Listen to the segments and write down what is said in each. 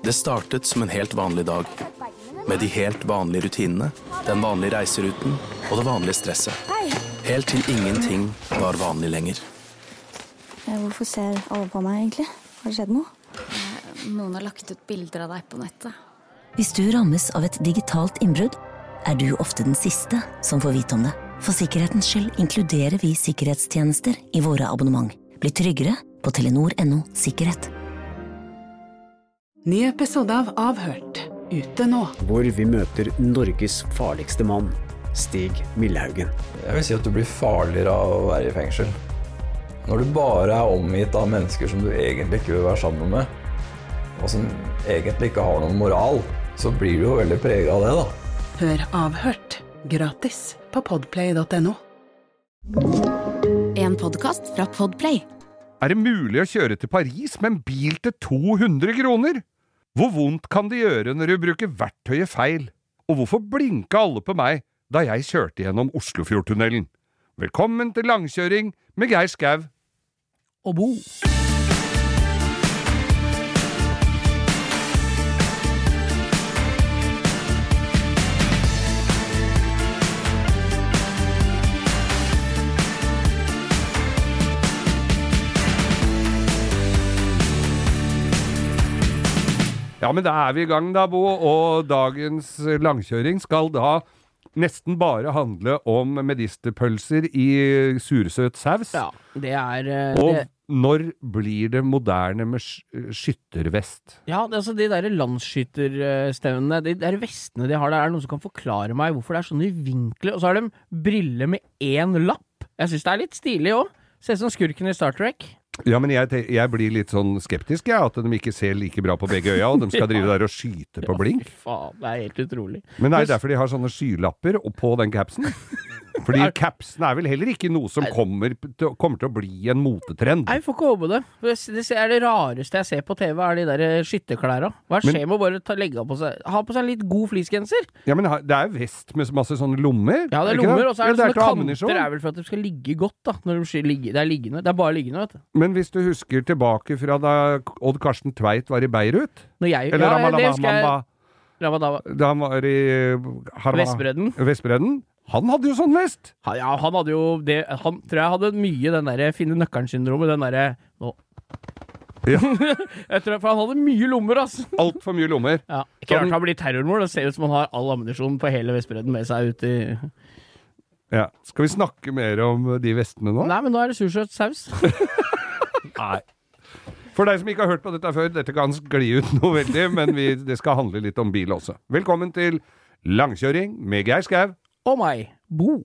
Det startet som en helt vanlig dag, med de helt vanlige rutinene, den vanlige reiseruten og det vanlige stresset. Helt til ingenting var vanlig lenger. Hvorfor ser alle på meg egentlig? Har det skjedd noe? Noen har lagt ut bilder av deg på nettet. Hvis du rammes av et digitalt innbrudd, du ofte den siste som får vite om det. For sikkerhetens skyld inkluderer vi sikkerhetstjenester i våre abonnement. Bli tryggere på Telenor.no sikkerhet. Ny episode av Avhørt, ute nå. Hvor vi møter Norges farligste mann, Stig Millhaugen. Jeg vil si at du blir farligere av å være i fengsel. Når du bare omgitt av mennesker som du egentlig ikke vil være sammen med, og som egentlig ikke har noen moral, så blir du jo veldig preget av det da. Hør Avhørt, gratis på podplay.no. En podcast fra Podplay. Det mulig å kjøre til Paris med en bil til 200 kroner? Hvor vondt kan det gjøre når du bruker verktøyet feil? Og hvorfor blinket alle på meg da jeg kjørte gjennom Oslofjordtunnelen? Velkommen til langkjøring med Geir Skau og Bo. Ja, men da vi i gang da, Bo, og dagens langkjøring skal da nesten bare handle om medisterpølser i sursøt saus. Ja, det og når blir det moderne med skyttervest? Ja, altså de der landsskytterstevnene, de der vestene de har, det noen som kan forklare meg hvorfor det sånne vinkler, og så har de briller med en lapp. Jeg synes det litt stilig også. Ser ut som skurken i Star Trek. Ja, men jeg blir litt sånn skeptisk, at de ikke ser like bra på begge øya, og de skal drive der og skyte på blink. Ja, faen, det helt utrolig. Men det derfor de har sånne skylapper på den capsen? Fordi capsen vel heller ikke noe som kommer til å bli en motetrend. Nei, jeg får ikke håpe det. Det rareste jeg ser på TV de der skytterklæra. Hva skjer med å bare legge på seg, ha på seg en litt god fleecegenser? Ja, men det vest med masse sånne lommer. Ja, det lommer, og så det sånne kanter vel for at de skal ligge godt da, når de ligger. Det er bare liggende, vet du. Men hvis du husker tilbake fra da Odd Karsten Tveit var i Beirut? Eller da han var i Vestbredden. Han hadde jo sånn vest. Ja, han hadde jo det. Han tror jeg hadde mye den der finne nøkkelen-syndromet. Den der Ja. For han hadde mye lommer, altså. Alt for mye lommer. Ja. Ikke rart han blir terrormål. Det ser ut som han har all ammunisjon på hele Vestbredden med seg ut i... Ja. Skal vi snakke mer om de vestene nå? Nei, men nå det sursøt saus. Nei. For deg som ikke har hørt på dette før, dette kan skli ut noe veldig, men det skal handle litt om bil også. Velkommen til langkjøring med Geir Skau og meg, Bo.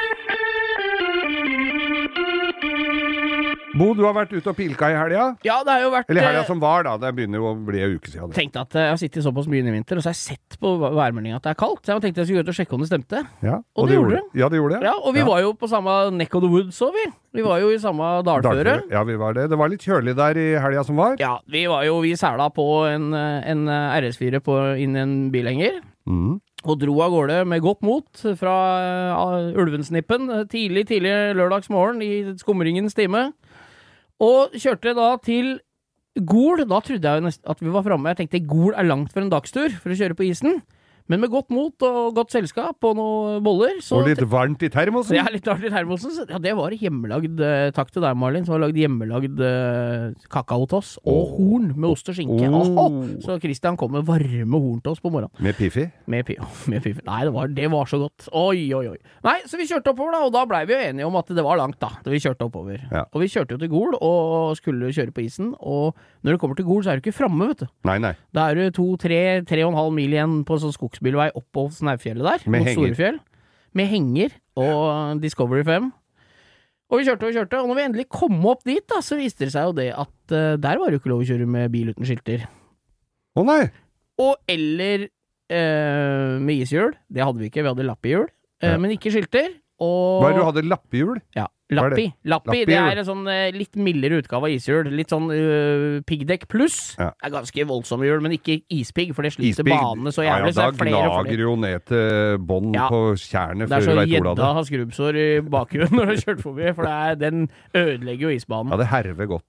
Bo, du har vært ute og pilka i helga? Ja, det har jo vært... Eller helga som var da, det begynner jo å bli en uke siden. Tenkte at jeg har sittet såpass mye i vinter, og så har jeg sett på værmeldingen at det kaldt, så jeg tenkte jeg skulle gå ut og sjekke om det stemte. Ja, og det gjorde det. Ja, det gjorde det. Ja, og vi var jo på samme neck of the woods, så vi. Vi var jo i samme dalføre. Ja, vi var det. Det var litt kjølig der i helga som var. Ja, vi sæla på en RS4 inn i en bilhenger. Og dro av gårde med godt mot fra Ulvensnippen tidlig lørdagsmorgen i skumringens time. Og kjørte da til Gol. Da trodde jeg at vi var fremme. Jeg tenkte Gol langt for en dagstur for å kjøre på isen. Men med godt mot og godt selskap og noen boller. Og litt varmt i termosen? Ja, litt varmt i termosen. Ja, det var hjemmelagd, takk til deg, Marlin, som har lagd hjemmelagd kakao til oss. Og horn med ost og skinke. Så Christian kom med varme horn til oss på morgenen. Med Piffi? Med Piffi. Nei, det var så godt. Oi. Nei, så vi kjørte oppover da, og da ble vi jo enige om at det var langt da vi kjørte oppover. Ja. Og vi kjørte jo til Gol og skulle kjøre på isen, og når du kommer til Gol så du ikke fremme, vet du. Nei. Da du 3,5 mil igjen på sånn skogsbilvei opp på Snaufjellet der, mot Storefjell, med henger og Discovery 5. Og vi kjørte, og når vi endelig kom opp dit da, så viste det seg jo det at der var det jo ikke lov å kjøre med bil uten skilter. Å nei! Eller med ishjul, det hadde vi ikke, vi hadde lappehjul, men ikke skilter. Hva du hadde lappehjul? Ja. Lappi, det en sånn litt mildere utgave av ishjul. Litt sånn piggdekk pluss. Ja. Det ganske voldsomme hjul, men ikke ispigg, for det sliter banene så jævlig. Ja, da gnager jo ned til bånd på kjernet. Det så gjedda har skrubbsår i bakgrunnen når du har kjørt forbi, for den ødelegger jo isbanen. Ja, det herver godt. Ja.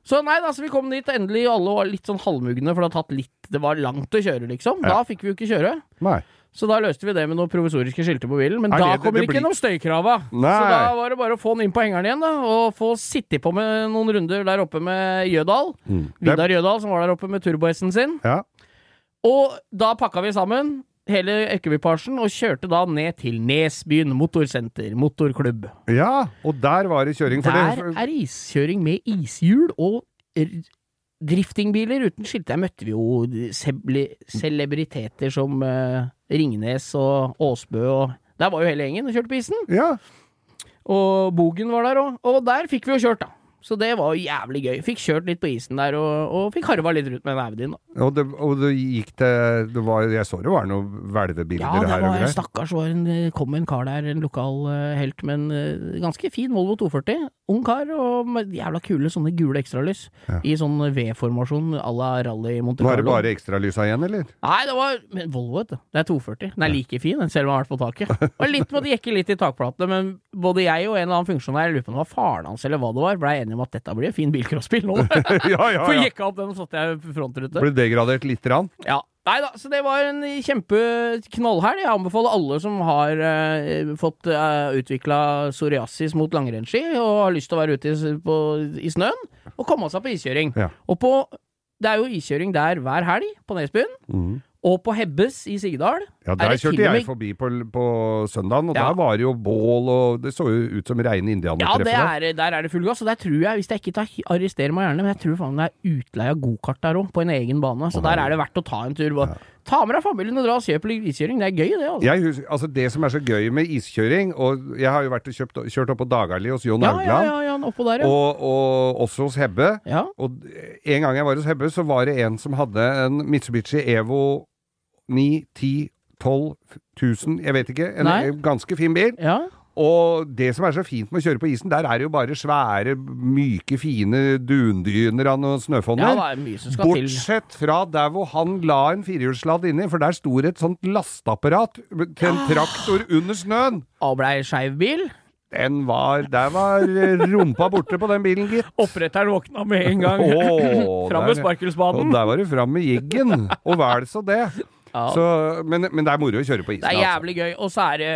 Så nei, altså vi kom dit endelig, alle var litt sånn halvmugne, for det var langt å kjøre liksom. Da fikk vi jo ikke kjøre. Nei. Så da løste vi det med noen provisoriske skilter på bilen, men Nei, da kommer ikke noen støykrava. Nei. Så da var det bare å få den inn på hengeren igjen da, og få sitte på med noen runder der oppe med Jødal. Vidar Jødal, som var der oppe med turbo-S-en sin. Ja. Og da pakka vi sammen hele ekvipasjen og kjørte da ned til Nesbyen Motorsenter, motorklubb. Ja, og der var det kjøring. Der iskjøring med ishjul og driftingbiler uten skilt. Der møtte vi jo celebriteter som Ringnes og Åsbø, og der var jo hele gjengen og kjørte på isen. Ja. Og Bogen var der også, og der fikk vi jo kjørt da. Så det var jo jævlig gøy. Fikk kjørt litt på isen der, og fikk harva litt rundt med en Audien da. Og det gikk jeg så det var noen hvelvebilder her. Ja, det var stakkars, kom en kar der, en lokal helt, men ganske fin Volvo 240. Ung kar, og med jævla kule sånne gule ekstralys. I sånn V-formasjon, à la Rally Monte Carlo. Var det bare ekstralysa igjen, eller? Nei, men Volvo, vet du. Det 240. Den like fin, den selv om den har vært på taket. Og litt måtte jekke litt i takplatene, men både jeg og en eller annen funksjonær, jeg lurer på om det var faren hans eller hva det var, ble enige om at dette blir en fin bilcrossbil nå. ja. For jekka opp den, og satte jeg frontrute. Ble degradert litt rann? Ja. Neida, så det var en kjempeknallhelg. Jeg anbefaler alle som har fått utviklet psoriasis mot langrennsski og har lyst til å være ute i snøen, og komme seg på iskjøring. Ja. Og det jo iskjøring der hver helg på Nesbyen. Og på Hebbes i Sigdal. Ja, der kjørte jeg forbi på søndagen, og der var det jo bål, og det så jo ut som reine indianertreffer. Ja, der det full gass, og der tror jeg, hvis jeg ikke arresterer meg gjerne, men jeg tror faen det utleie av gokart der også, på en egen bane, så der det verdt å ta en tur. Ta med deg familien og dra og kjøpe iskjøring, det gøy det, altså. Jeg husker, det som så gøy med iskjøring, og jeg har jo vært og kjørt opp på Dagali hos Jon Haugland, ja, oppå der, ja. og også hos Hebbe, og en gang jeg var hos Hebbe, så var det en som hadde en Mitsubishi Evo 9, 10, 12 000, jeg vet ikke, en ganske fin bil. Ja. Og det som så fint med å kjøre på isen, der det jo bare svære, myke, fine dundyner av noen snøfonner. Ja, det mye som skal til. Bortsett fra der hvor han la en firehjulsladd inni, for der sto et sånt lastapparat til en traktor under snøen. Og ble skeiv bil? Der var rumpa borte på den bilen, gitt. Oppretteren våkna med en gang. Fram med sparkelspaden. Og der var det fram med jiggen. Og vel så det. Ja. Men det moro å kjøre på isen. Det jævlig gøy, og så det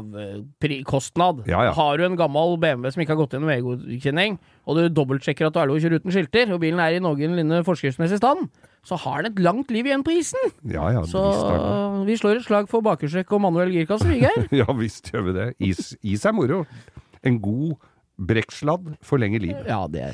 lavkostnad. Ja. Har du en gammel BMW som ikke har gått gjennom EU-godkjenning, og du dobbeltsjekker at du lov å kjøre uten skilter, og bilen i noenlunde forskriftsmessig stand, så har den et langt liv igjen på isen. Ja, så vi slår et slag for bakerstrekk og manuell girkasse, vi, Geir. Ja, visst gjør vi det. Is moro. En god brekksladd forlenger livet. Ja, det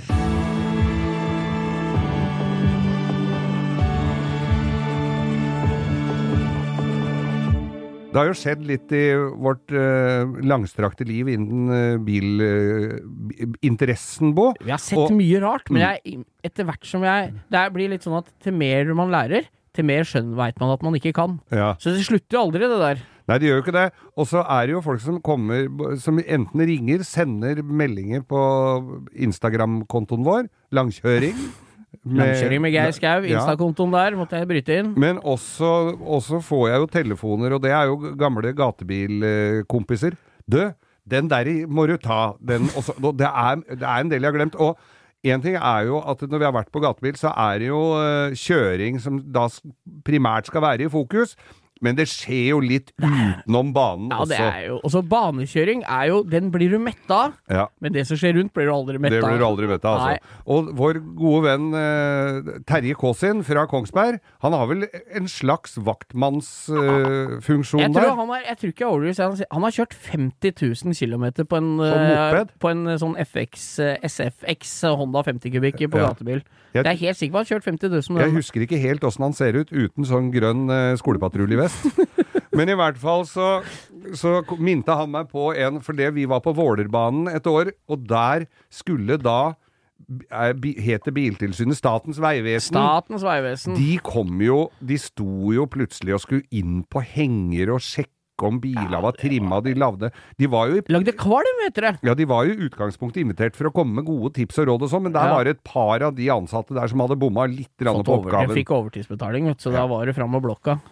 Det har jo skjedd litt i vårt langstrakte liv innen bilinteressen, Bo. Vi har sett mye rart, men etter hvert som det blir litt sånn at til mer man lærer, til mer vet man at man ikke kan. Ja. Så det slutter jo aldri det der. Nei, det gjør jo ikke det. Og så det jo folk som som enten ringer, sender meldinger på Instagram-kontoen vår, langkjøring. Langkjøring med Geir Skau, Insta-kontoen der, måtte jeg bryte inn. Men også får jeg jo telefoner, og det jo gamle gatebilkompiser. Den der må du ta. Det en del jeg har glemt. Og en ting jo at når vi har vært på gatebil, så det jo kjøring som da primært skal være i fokus. Men det skjer jo litt utenom banen også. Ja, det jo. Og så banekjøring jo, den blir du mett av, men det som skjer rundt blir du aldri mett av. Det blir du aldri mett av, altså. Nei. Og vår gode venn Terje Kåsin fra Kongsberg, han har vel en slags vaktmannsfunksjon der? Jeg tror ikke jeg overdriver, han har kjørt 50 000 kilometer på en sånn SFX Honda 50 kubikk på gatebil. Det helt sikkert han har kjørt 50 000. Jeg husker ikke helt hvordan han ser ut uten sånn grønn skolepatruljevest. Men i hvert fall så minte han meg på fordi vi var på Vålerbanen et år, og der skulle da heter Biltilsynet Statens Vegvesen. Statens Vegvesen. De sto jo plutselig og skulle inn på henger og sjekke om biler var trimma, lagde kvalm, heter det. Ja, de var jo i utgangspunktet invitert for å komme med gode tips og råd og sånn, men der var det et par av de ansatte der som hadde bomma litt på oppgaven. Jeg fikk overtidsbetaling, så da var det fram med blokka.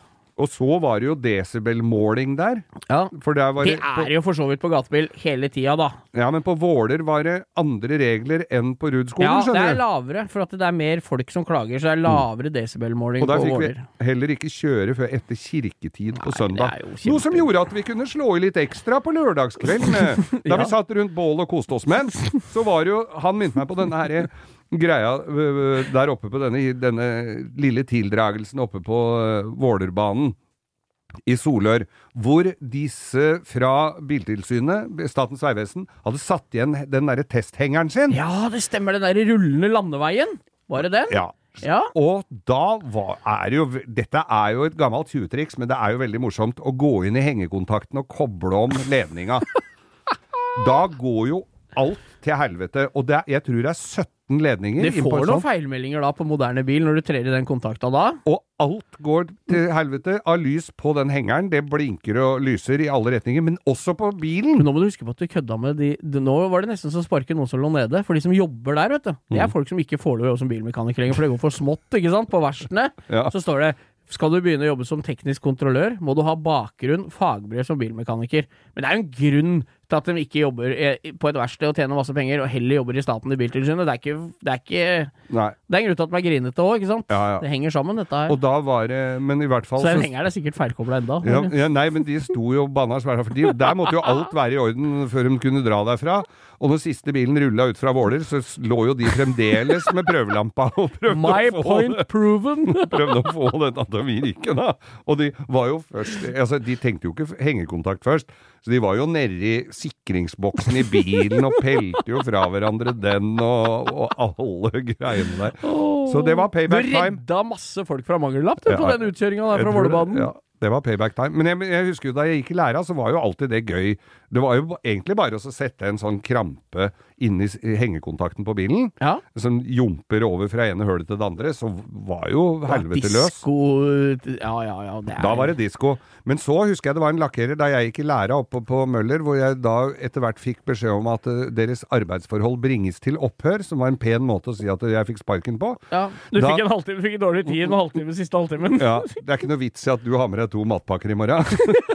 Og så var det jo desibelmåling der. Ja, For der var det jo for så vidt på gatebil hele tida da. Ja, men på Våler var det andre regler enn på Rudskolen, Ja, det skjønner du? lavere, for at det mer folk som klager, så det lavere desibelmåling Og der på fikk Våler. vi heller ikke kjøre før etter kirketid på søndag. det jo Noe som gjorde at vi kunne slå i litt ekstra på lørdagskvelden. Da vi satt rundt bål og koste oss. Men så var det jo, han minnet meg på denne her greia der oppe på denne lille tildragelsen oppe på Vålerbanen i Solør, hvor disse fra Biltilsynet, Statens Vegvesen, hadde satt igjen den der testhengeren sin. Ja, det stemmer, den der rullende landeveien. Var det den? Ja. Og da dette jo et gammelt 20-triks, men det jo veldig morsomt å gå inn i hengekontakten og koble om ledninga. Da går jo alt til helvete, og jeg tror det 17 ledninger. Det får noen feilmeldinger da på moderne bil når du trer i den kontakta da. Og alt går til helvete av lys på den hengeren. Det blinker og lyser i alle retninger, men også på bilen. Men nå må du huske på at du kødda med nå var det nesten så sparket noen som lå nede, for de som jobber der, vet du. Det folk som ikke får lov å jobbe som bilmekaniker lenger, for det går for smått, ikke sant? På verstene, så står det skal du begynne å jobbe som teknisk kontrollør, må du ha bakgrunn, fagbrev som bilmekaniker. Men det jo en grunn til at de ikke jobber på et verksted og tjener masse penger, og heller jobber i staten i Biltilsynet. Det en grunn til at de grinete også, ikke sant? Ja. Det henger sammen, dette her. Og da var det, men i hvert fall... Så den henger sikkert feilkoblet enda. Nei, men de sto jo banna svært, for der måtte jo alt være i orden før de kunne dra derfra. Og når siste bilen rullet ut fra Våler, så lå jo de fremdeles med prøvelampa og prøvde å få dette til å virke, da. Og de var jo først, de tenkte jo ikke hengekontakt først, så de var jo nede i sikringsboksen i bilen og pelte jo fra hverandre den og alle greiene der. Så det var payback time. Du redda masse folk fra mangellapp på den utkjøringen der fra Vålerbanen. Ja. Det var payback time. Men jeg husker jo da jeg gikk i læra, så var jo alltid det gøy. Det var jo egentlig bare å sette en sånn krampe inni hengekontakten på bilen, som jumper over fra ene hølet til det andre, så var jo helvete løs. Disko, ja. Da var det disko. Men så husker jeg det var en lakkerer da jeg gikk i læra oppe på Møller, hvor jeg da etter hvert fikk beskjed om at deres arbeidsforhold bringes til opphør, som var en pen måte å si at jeg fikk sparken på. Ja, du fikk en halvtime, du fikk en dårlig tid med halvtime siste halvtimen. Ja, det ikke noe vits i at du har med deg 2 matpakker i morgen.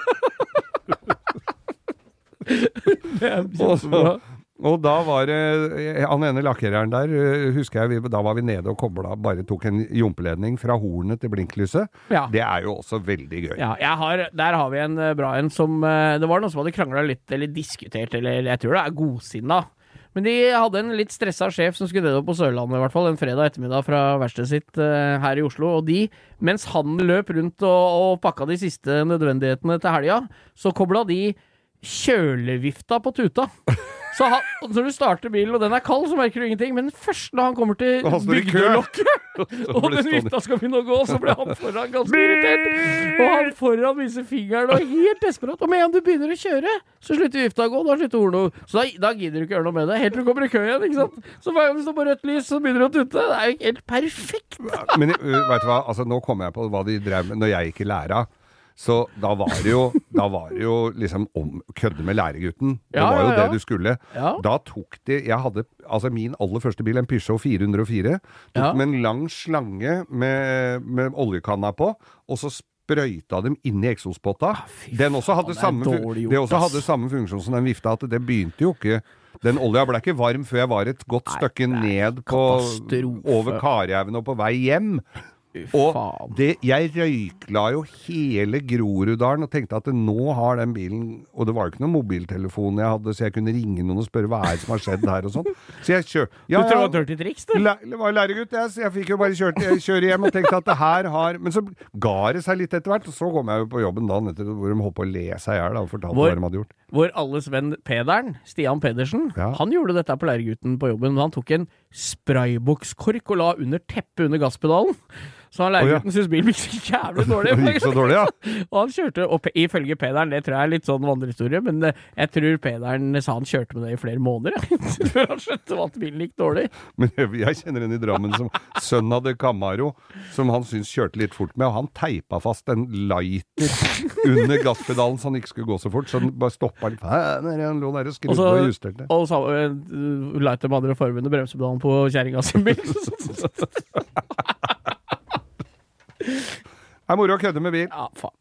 Og da var det han ene lakkereren der, husker jeg, da var vi nede og koblet, bare tok en jumpeledning fra hornet til blinklyset. Det jo også veldig gøy. Ja, der har vi en bra en som, det var noen som hadde kranglet litt, eller diskutert, eller jeg tror det godsinnet. Men de hadde en litt stresset sjef som skulle ned opp på Sørlandet i hvert fall, en fredag ettermiddag fra verkstedet sitt her i Oslo, og mens han løp rundt og pakka de siste nødvendighetene til helga, så koblet de kjølevifta på tuta. Så når du starter bilen, og den kald, så merker du ingenting, men først når han kommer til bygdelokket, og den vifta skal begynne å gå, så blir han foran ganske irritert. Og han foran viser fingeren og helt desperat. Og med en du begynner å kjøre, så slutter vifta å gå, da slutter hornet. Så da gidder du ikke gjøre noe med det, helt til du kommer i kø igjen, ikke sant? Så hver gang du står på rødt lys, så begynner du å tutte. Det jo helt perfekt. Men vet du hva, nå kommer jeg på hva de drev med når jeg gikk i læra. Så da var det jo liksom kødde med læregutten. Det var jo det du skulle. Da tok jeg hadde, min aller første bil, en Peugeot 404, tok med en lang slange med oljekanna på, og så sprøyta dem inn i eksospotta. Den også hadde samme funksjon som den vifta, at det begynte jo ikke. Den olja ble ikke varm før jeg var et godt stykke ned over Karjæven og på vei hjem. Og jeg røykla jo hele Groruddalen og tenkte at nå har den bilen, og det var jo ikke noen mobiltelefon jeg hadde, så jeg kunne ringe noen og spørre hva som har skjedd her og sånn. Så jeg kjørte. Du tror det var dirty triks, du? Det var læregutt, så jeg fikk jo bare kjøre hjem og tenkte at det her har, men så ga det seg litt etter hvert, og så kom jeg jo på jobben dagen etter, hvor de holdt på å le seg her da, og fortalte hva de hadde gjort. Vår alles venn Pederen, Stian Pedersen, han gjorde dette på læregutten på jobben, han tok en spraybokskork og la under teppet under gasspedalen. Så han læregutten synes bilen gikk så jævlig dårlig. Gikk så dårlig, ja. Og han kjørte, og ifølge Pederen, det tror jeg litt sånn vandrehistorie, men jeg tror Pederen sa han kjørte med det i flere måneder, før han skjønte at bilen gikk dårlig. Men jeg kjenner en i Drammen som sønn hadde Camaro, som han synes kjørte litt fort med, og han teipa fast en lighter under gasspedalen så han ikke skulle gå så fort, så han bare stoppet litt. Han lå der og skrudde og justerte. Og så lighter med andre forbundet bremsepedalen på kjæringa sin bil. Er moro å kødde med bil. Ja, faen.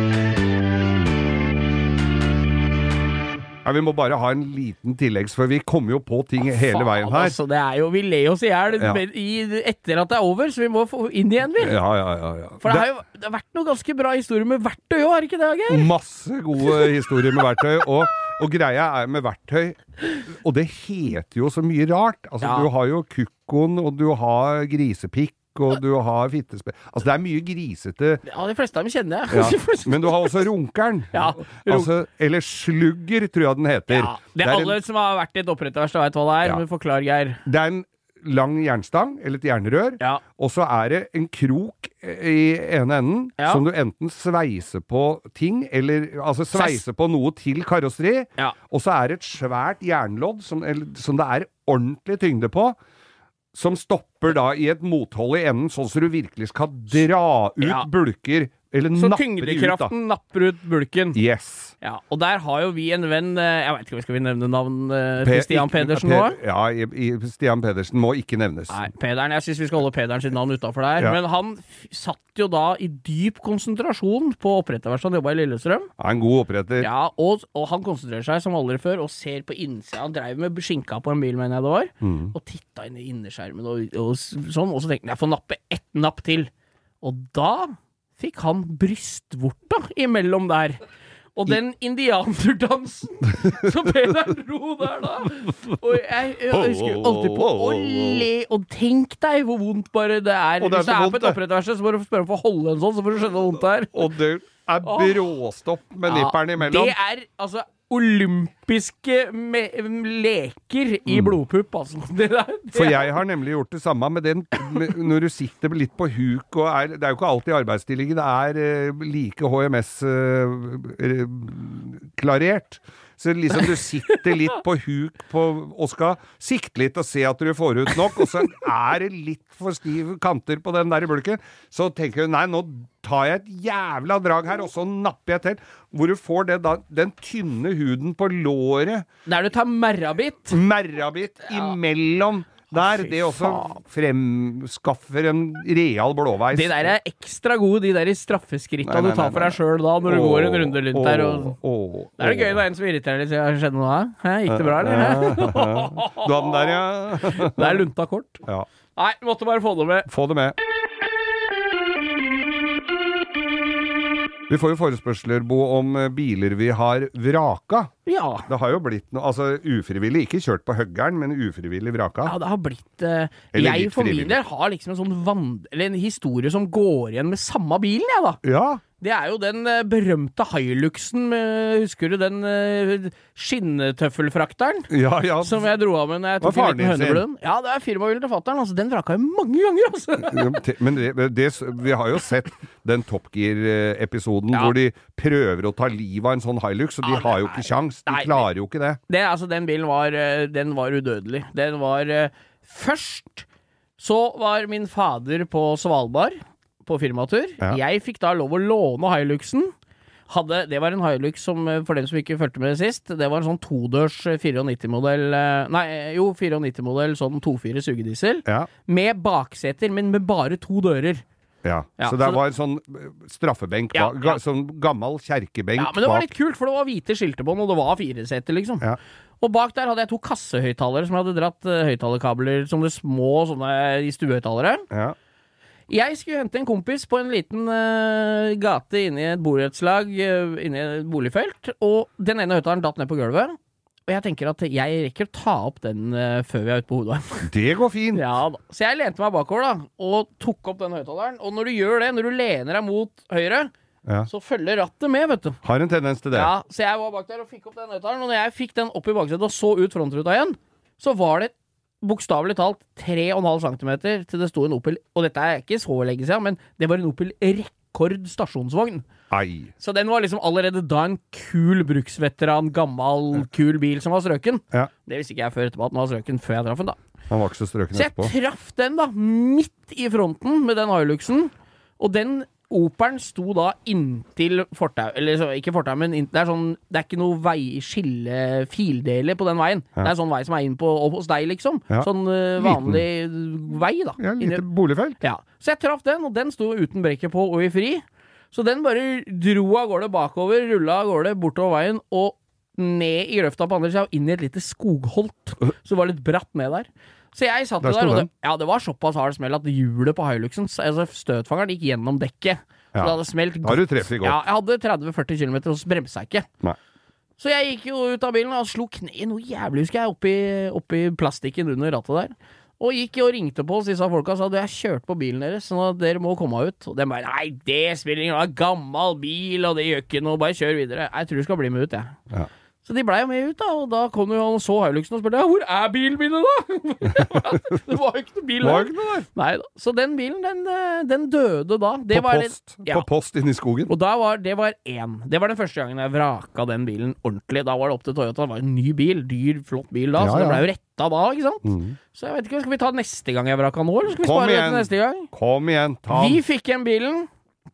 Ja, vi må bare ha en liten tilleggs, for vi kommer jo på ting hele veien her. Altså, det er jo, vi ler oss i hjel etter at det er over, så vi må få inn igjen, vi. Ja. For det har vært noen ganske bra historier med verktøy også, har ikke det, Geir? Masse gode historier med verktøy, og greia er med verktøy, og det heter jo så mye rart. Altså, du har jo kukkon, og du har grisepikk, og du har fittespe... Altså, det er mye grisete... Ja, de fleste av dem kjenner jeg. Ja. Men du har også runkeren. Ja. Altså, eller slugger, tror jeg den heter. Ja, det er alle som har vært i et oppretterverksted vet hva det er, men forklar, Geir. Det er en lang jernstang, eller et jernrør, og så er det en krok i ene enden, som du enten sveiser på ting, eller altså sveiser på noe til karosseri, og så er det et svært jernlodd som det er ordentlig tyngde på, som stopper da i et mothold i enden, sånn så du virkelig skal dra ut bulker, eller så napper tyngdekraften napper ut bulken. Yes. Ja, og der har jo vi en venn, jeg vet ikke, skal vi nevne navn til Stian Pedersen nå? Ja, Stian Pedersen må ikke nevnes. Nei, Pederen, jeg synes vi skal holde Pederen sitt navn utenfor der, men han satt jo da i dyp konsentrasjon på oppretterverkstedet, han jobbet i Lillestrøm. Ja, en god oppretter. Ja, og han konsentrerer seg som aldri før, og ser på innsida, han drev med skinka på en bil, mener jeg det var, og tittet inn i innerskjermen og sånn, og så tenkte jeg får nappe ett napp til. Og da fikk han brystvorta imellom der. Og den indianerdansen som Pederen dro der da. Og jeg husker alltid på å le. Og tenk deg hvor vondt bare det er. Hvis det er på et oppretterverksted, så må du spørre om å holde en sånn, så får du skjønne hvor vondt det er. Og det er bråstopp med nipperen imellom. Det er altså olympiske leker i blodpupp, altså. For jeg har nemlig gjort det samme med den, når du sitter litt på huk, og det er jo ikke alltid arbeidsstillingen, det er like HMS klarert. Så liksom du sitter litt på huk og skal sikte litt og se at du får ut nok, og så er det litt for stive kanter på den der i bulken, så tenker du, nei, nå tar jeg et jævla drag her, og så napper jeg til, hvor du får den tynne huden på låret. Der du tar merrabit. Merrabit imellom der, det også fremskaffer en real blåveis. Det der er ekstra gode, de der i straffeskrittene du tar for deg selv da, når du går en runde rundt der. Det er det gøy, det er en som irriterer litt, jeg skjedde noe da. Gikk det bra, eller? Du hadde den der, ja. Det er lunta kort. Ja. Nei, måtte bare få det med. Få det med. Vi får jo forespørsler, Bo, om biler vi har vraka. Ja. Det har jo blitt noe, altså ufrivillig, ikke kjørt på høggeren, men ufrivillig vraka. Ja, det har blitt, jeg for min del har liksom en sånn en historie som går igjen med samme bilen, jeg da. Ja. Det er jo den berømte Hiluxen, husker du den skinnetøffelfrakteren? Ja. Som jeg dro av med når jeg tok en liten høneblund. Ja, det er firmabilen til fatteren, altså den vraka jeg mange ganger, altså. Men vi har jo sett den Top Gear-episoden hvor de prøver å ta livet av en sånn Hilux, og de har jo ikke sjans, de klarer jo ikke det. Den bilen var udødelig. Den var først, så var min fader på Svalbard, på firmatur. Ja. Jeg fikk da lov å låne Hiluxen. Det var en Hilux som, for dem som ikke følte med det sist, det var en sånn 2-dørs 94-modell, 94-modell, sånn 2-4 sugediesel, med bakseter, men med bare 2 dører. Ja, så det var en sånn straffebenk, sånn gammel kjerkebenk. Ja, men det var litt kult, for det var hvite skiltebånd, og det var 4 seter, liksom. Ja. Og bak der hadde jeg 2 kassehøyttalere som hadde dratt høyttalerkabler, som det små, sånne i stuehøyttalere. Ja. Jeg skulle hente en kompis på en liten gate inne i et borettslag, inne i et boligfelt, og den ene høyttaleren datt ned på gulvet. Og jeg tenker at jeg rekker å ta opp den før vi er ute på hovedveien. Det går fint! Ja da. Så jeg lente meg bakover da, og tok opp den høyttaleren. Og når du gjør det, når du lener deg mot høyre, så følger rattet med, vet du. Har en tendens til det. Ja, så jeg var bak der og fikk opp den høyttaleren, og når jeg fikk den opp i baksetet og så ut frontruta igjen, så var det bokstavelig talt 3,5 centimeter til det stod en Opel, og dette er ikke så lenge siden, men det var en Opel Rekord stasjonsvogn. Ei. Så den var liksom allerede da en kul bruksveteran, gammel, kul bil som var strøken. Ja. Det visste ikke jeg før etterpå at den var strøken, før jeg traff den da. Han var ikke så strøken etterpå. Så jeg traff den da, midt i fronten med den Hiluxen, og den Operen sto da inntil fortau, eller så, ikke fortau, men det er sånn, det er ikke noe fildeler på den veien. Ja. Det er sånn vei som er inn på hos deg, liksom. Ja. Sånn vanlig vei, da. Ja, lite boligfelt. Ja. Så jeg traff den, og den sto uten brekket på og i fri. Så den bare dro av gårde bakover, rullet av gårde bortover veien, og ned i grøfta på andre siden, og inn i et lite skogholt. Så det var litt bratt ned der. Så jeg satt der, og det var såpass hard smell at hjulet på Hiluxen, altså støtfangeren gikk gjennom dekket. Så det hadde smelt godt. Da har du treffet godt. Ja, jeg hadde 30-40 kilometer, og så bremset jeg ikke. Nei. Så jeg gikk jo ut av bilen og slo kne noe jævlig, husker jeg, oppi plastikken under rattet der. Og gikk og ringte på oss, disse folka, og sa, jeg kjørt på bilen deres, sånn at dere må komme ut. Og de bare, nei, det spiller ingen rolle, gammel bil, og det gjør ikke noe, bare kjør videre. Jeg tror du skal bli med ut, jeg. Ja. Så de ble jo med ut da, og da kom jo han og så Hiluxen og spørte, hvor er bilen da? Det var jo ikke noe bil der. Neida. Så den bilen, den døde da. Det på post inne i skogen. Og det var den første gangen jeg vraka den bilen ordentlig. Da var det opp til Toyota, det var en ny bil, dyr, flott bil da, så det ble jo retta da, ikke sant? Så jeg vet ikke, skal vi ta neste gang jeg vraka nå, eller skal vi spare det til neste gang? Kom igjen, ta den. Vi fikk en bilen.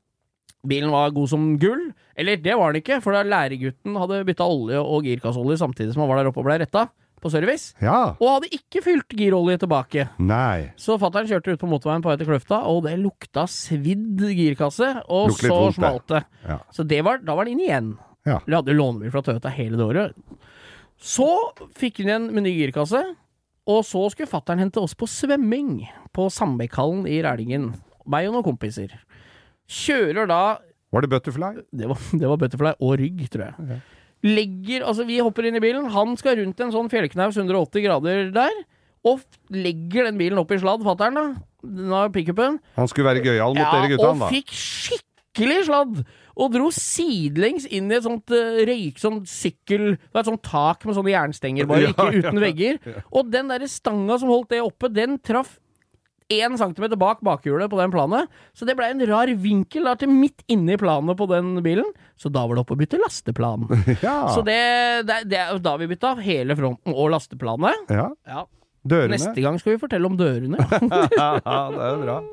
Bilen var god som gull, eller det var den ikke, for da læregutten hadde byttet olje og girkassolje samtidig som han var der oppe og ble rettet på service, og hadde ikke fylt girolje tilbake. Nei. Så fatteren kjørte ut på motorveien på vei til Kløfta, og det lukta svidd girkasse, og så smalt det. Ja. Så da var den inn igjen. Ja. Vi hadde lånebil fra Toyota hele det året. Så fikk hun igjen med ny girkasse, og så skulle fatteren hente oss på svømming på Sandbekkhallen i Rælingen. Meg og noen kompiser. Kjører da... Var det butterfly? Det var butterfly og rygg, tror jeg. Okay. Vi hopper inn i bilen, han skal rundt en sånn fjellknaus 180 grader der, og legger den bilen opp i sladd, fatteren da, den har pick-upen. Han skulle være gøyal mot dere gutta, og fikk skikkelig sladd, og dro sidelengs inn i et sånt sånt sykkel, det var et sånt tak med sånne jernstenger bare, ikke uten vegger, og den der stanga som holdt det oppe, den traff 1 centimeter bak bakhjulet på den planet, så det ble en rar vinkel da, til midt inne i planet på den bilen, så da var det oppe å bytte lasteplan. Så det da vi bytta hele fronten og lasteplanet. Ja. Dørene. Neste gang skal vi fortelle om dørene. Ja, det er bra.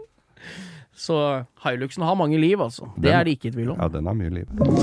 Så Hiluxen har mange liv, altså. Det er det ikke i tvil om. Ja, den har mye liv.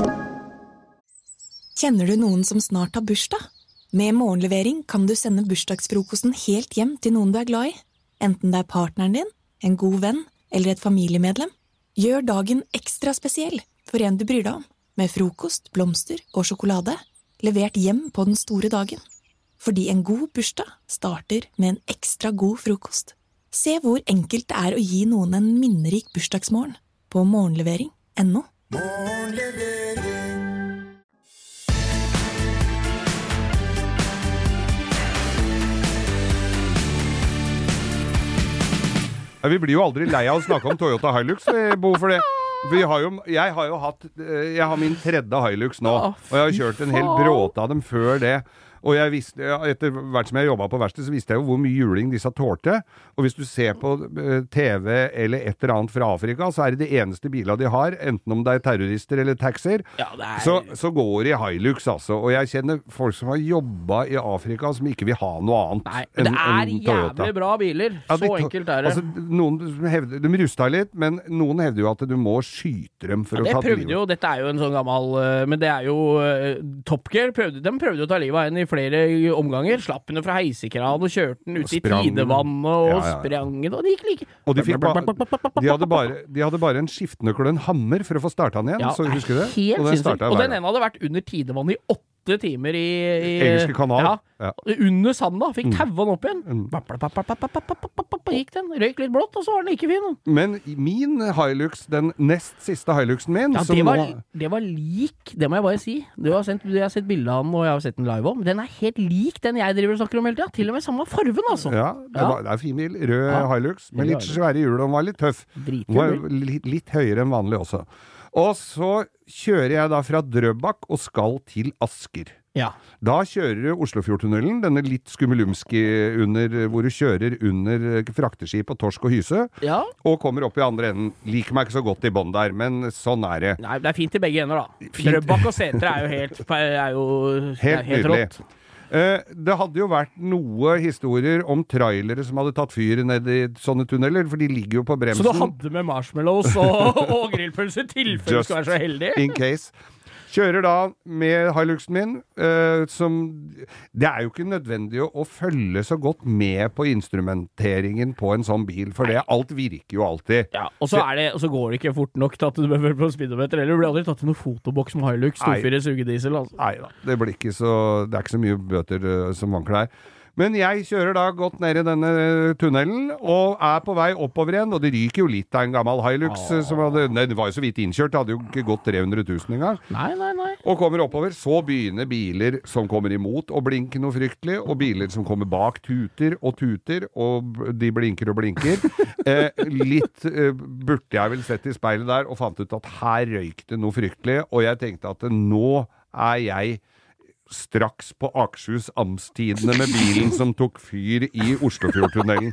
Kjenner du noen som snart har bursdag? Med morgenlevering kan du sende bursdagsfrokosten helt hjem til noen du er glad i. Enten det er partneren din, en god venn eller et familiemedlem. Gjør dagen ekstra spesiell for en du bryr deg om, med frokost, blomster og sjokolade, levert hjem på den store dagen. Fordi en god bursdag starter med en ekstra god frokost. Se hvor enkelt det er å gi noen en minnerik bursdagsmorgen på morgenlevering.no. Vi blir jo aldri lei av å snakke om Toyota Hilux, Bo, for det. For jeg har min 3. Hilux nå, og jeg har kjørt en hel bråte av dem før det. Og jeg visste, etter hvert som jeg jobbet på verksted, så visste jeg jo hvor mye juling disse tålte. Og hvis du ser på TV eller et eller annet fra Afrika, så er det de eneste bilene de har, enten om det er terrorister eller taxier, så går de Hilux, altså. Og jeg kjenner folk som har jobbet i Afrika som ikke vil ha noe annet enn Toyota. Det er jævlig bra biler, så enkelt er det. Altså, noen de ruster litt, men noen hevder jo at du må skyte dem for å ta livet. Dette er jo en sånn gammel, men det er jo Top Gear, de prøvde å ta livet av en i flere omganger, slapp henne fra heisekran og kjørte den ut i tidevannet og sprang den, og det gikk like. Og de hadde bare en skiftenøkkel og en hammer for å få startet den igjen, så husker du det? Helt sinnssykt. Og den ene hadde vært under tidevannet i 8 timer i Engelske kanal. Under sanda, fikk tauet opp igjen. Gikk den, røyk litt blått, og så var den ikke fin. Men min Hilux, den nest siste Hiluxen min, det var lik, det må jeg bare si. Jeg har sett bildet av den, og jeg har sett den live om. Den er helt lik den jeg driver og snakker om hele tiden. Til og med samme farven, altså. Ja, det er fin bil. Rød Hilux, med litt svære hjul, og den var litt tøff. Den var litt høyere enn vanlig også. Og så kjører jeg da fra Drøbak og skal til Asker. Ja. Da kjører du Oslofjordtunnelen, denne litt skummelumski hvor du kjører under frakteskip og torsk og hyse, og kommer opp i andre enden. Liker meg ikke så godt i bånd der, men sånn er det. Nei, det er fint i begge ender da. Drøbak og Setre er jo helt rått. Det hadde jo vært noe historier om trailere som hadde tatt fyr ned i sånne tunneler, for de ligger jo på bremsen. Så du hadde med marshmallows og grillpølser tilfelle du skal være så heldig? In case. Kjører da med Hiluxen min, som det jo ikke nødvendig å følge så godt med på instrumenteringen på en sånn bil, for alt virker jo alltid. Ja, og så går det ikke fort nok til at du bør følge på speedometer, eller du blir aldri tatt i noen fotoboks med Hilux, 2.4 sugediesel, altså. Neida, det er ikke så mye bøter som vanker der. Men jeg kjører da godt ned i denne tunnelen, og på vei oppover igjen, og det ryker jo litt av en gammel Hilux, den var jo så vidt innkjørt, det hadde jo ikke gått 300 000 en gang. Nei. Og kommer oppover, så begynner biler som kommer imot og blinker noe fryktelig, og biler som kommer bak tuter, og de blinker og blinker. Litt burde jeg vel sett i speilet der, og fant ut at her røyk det noe fryktelig, og jeg tenkte at nå jeg straks på Akershus Amtstidene med bilen som tok fyr i Oslofjordtunnelen.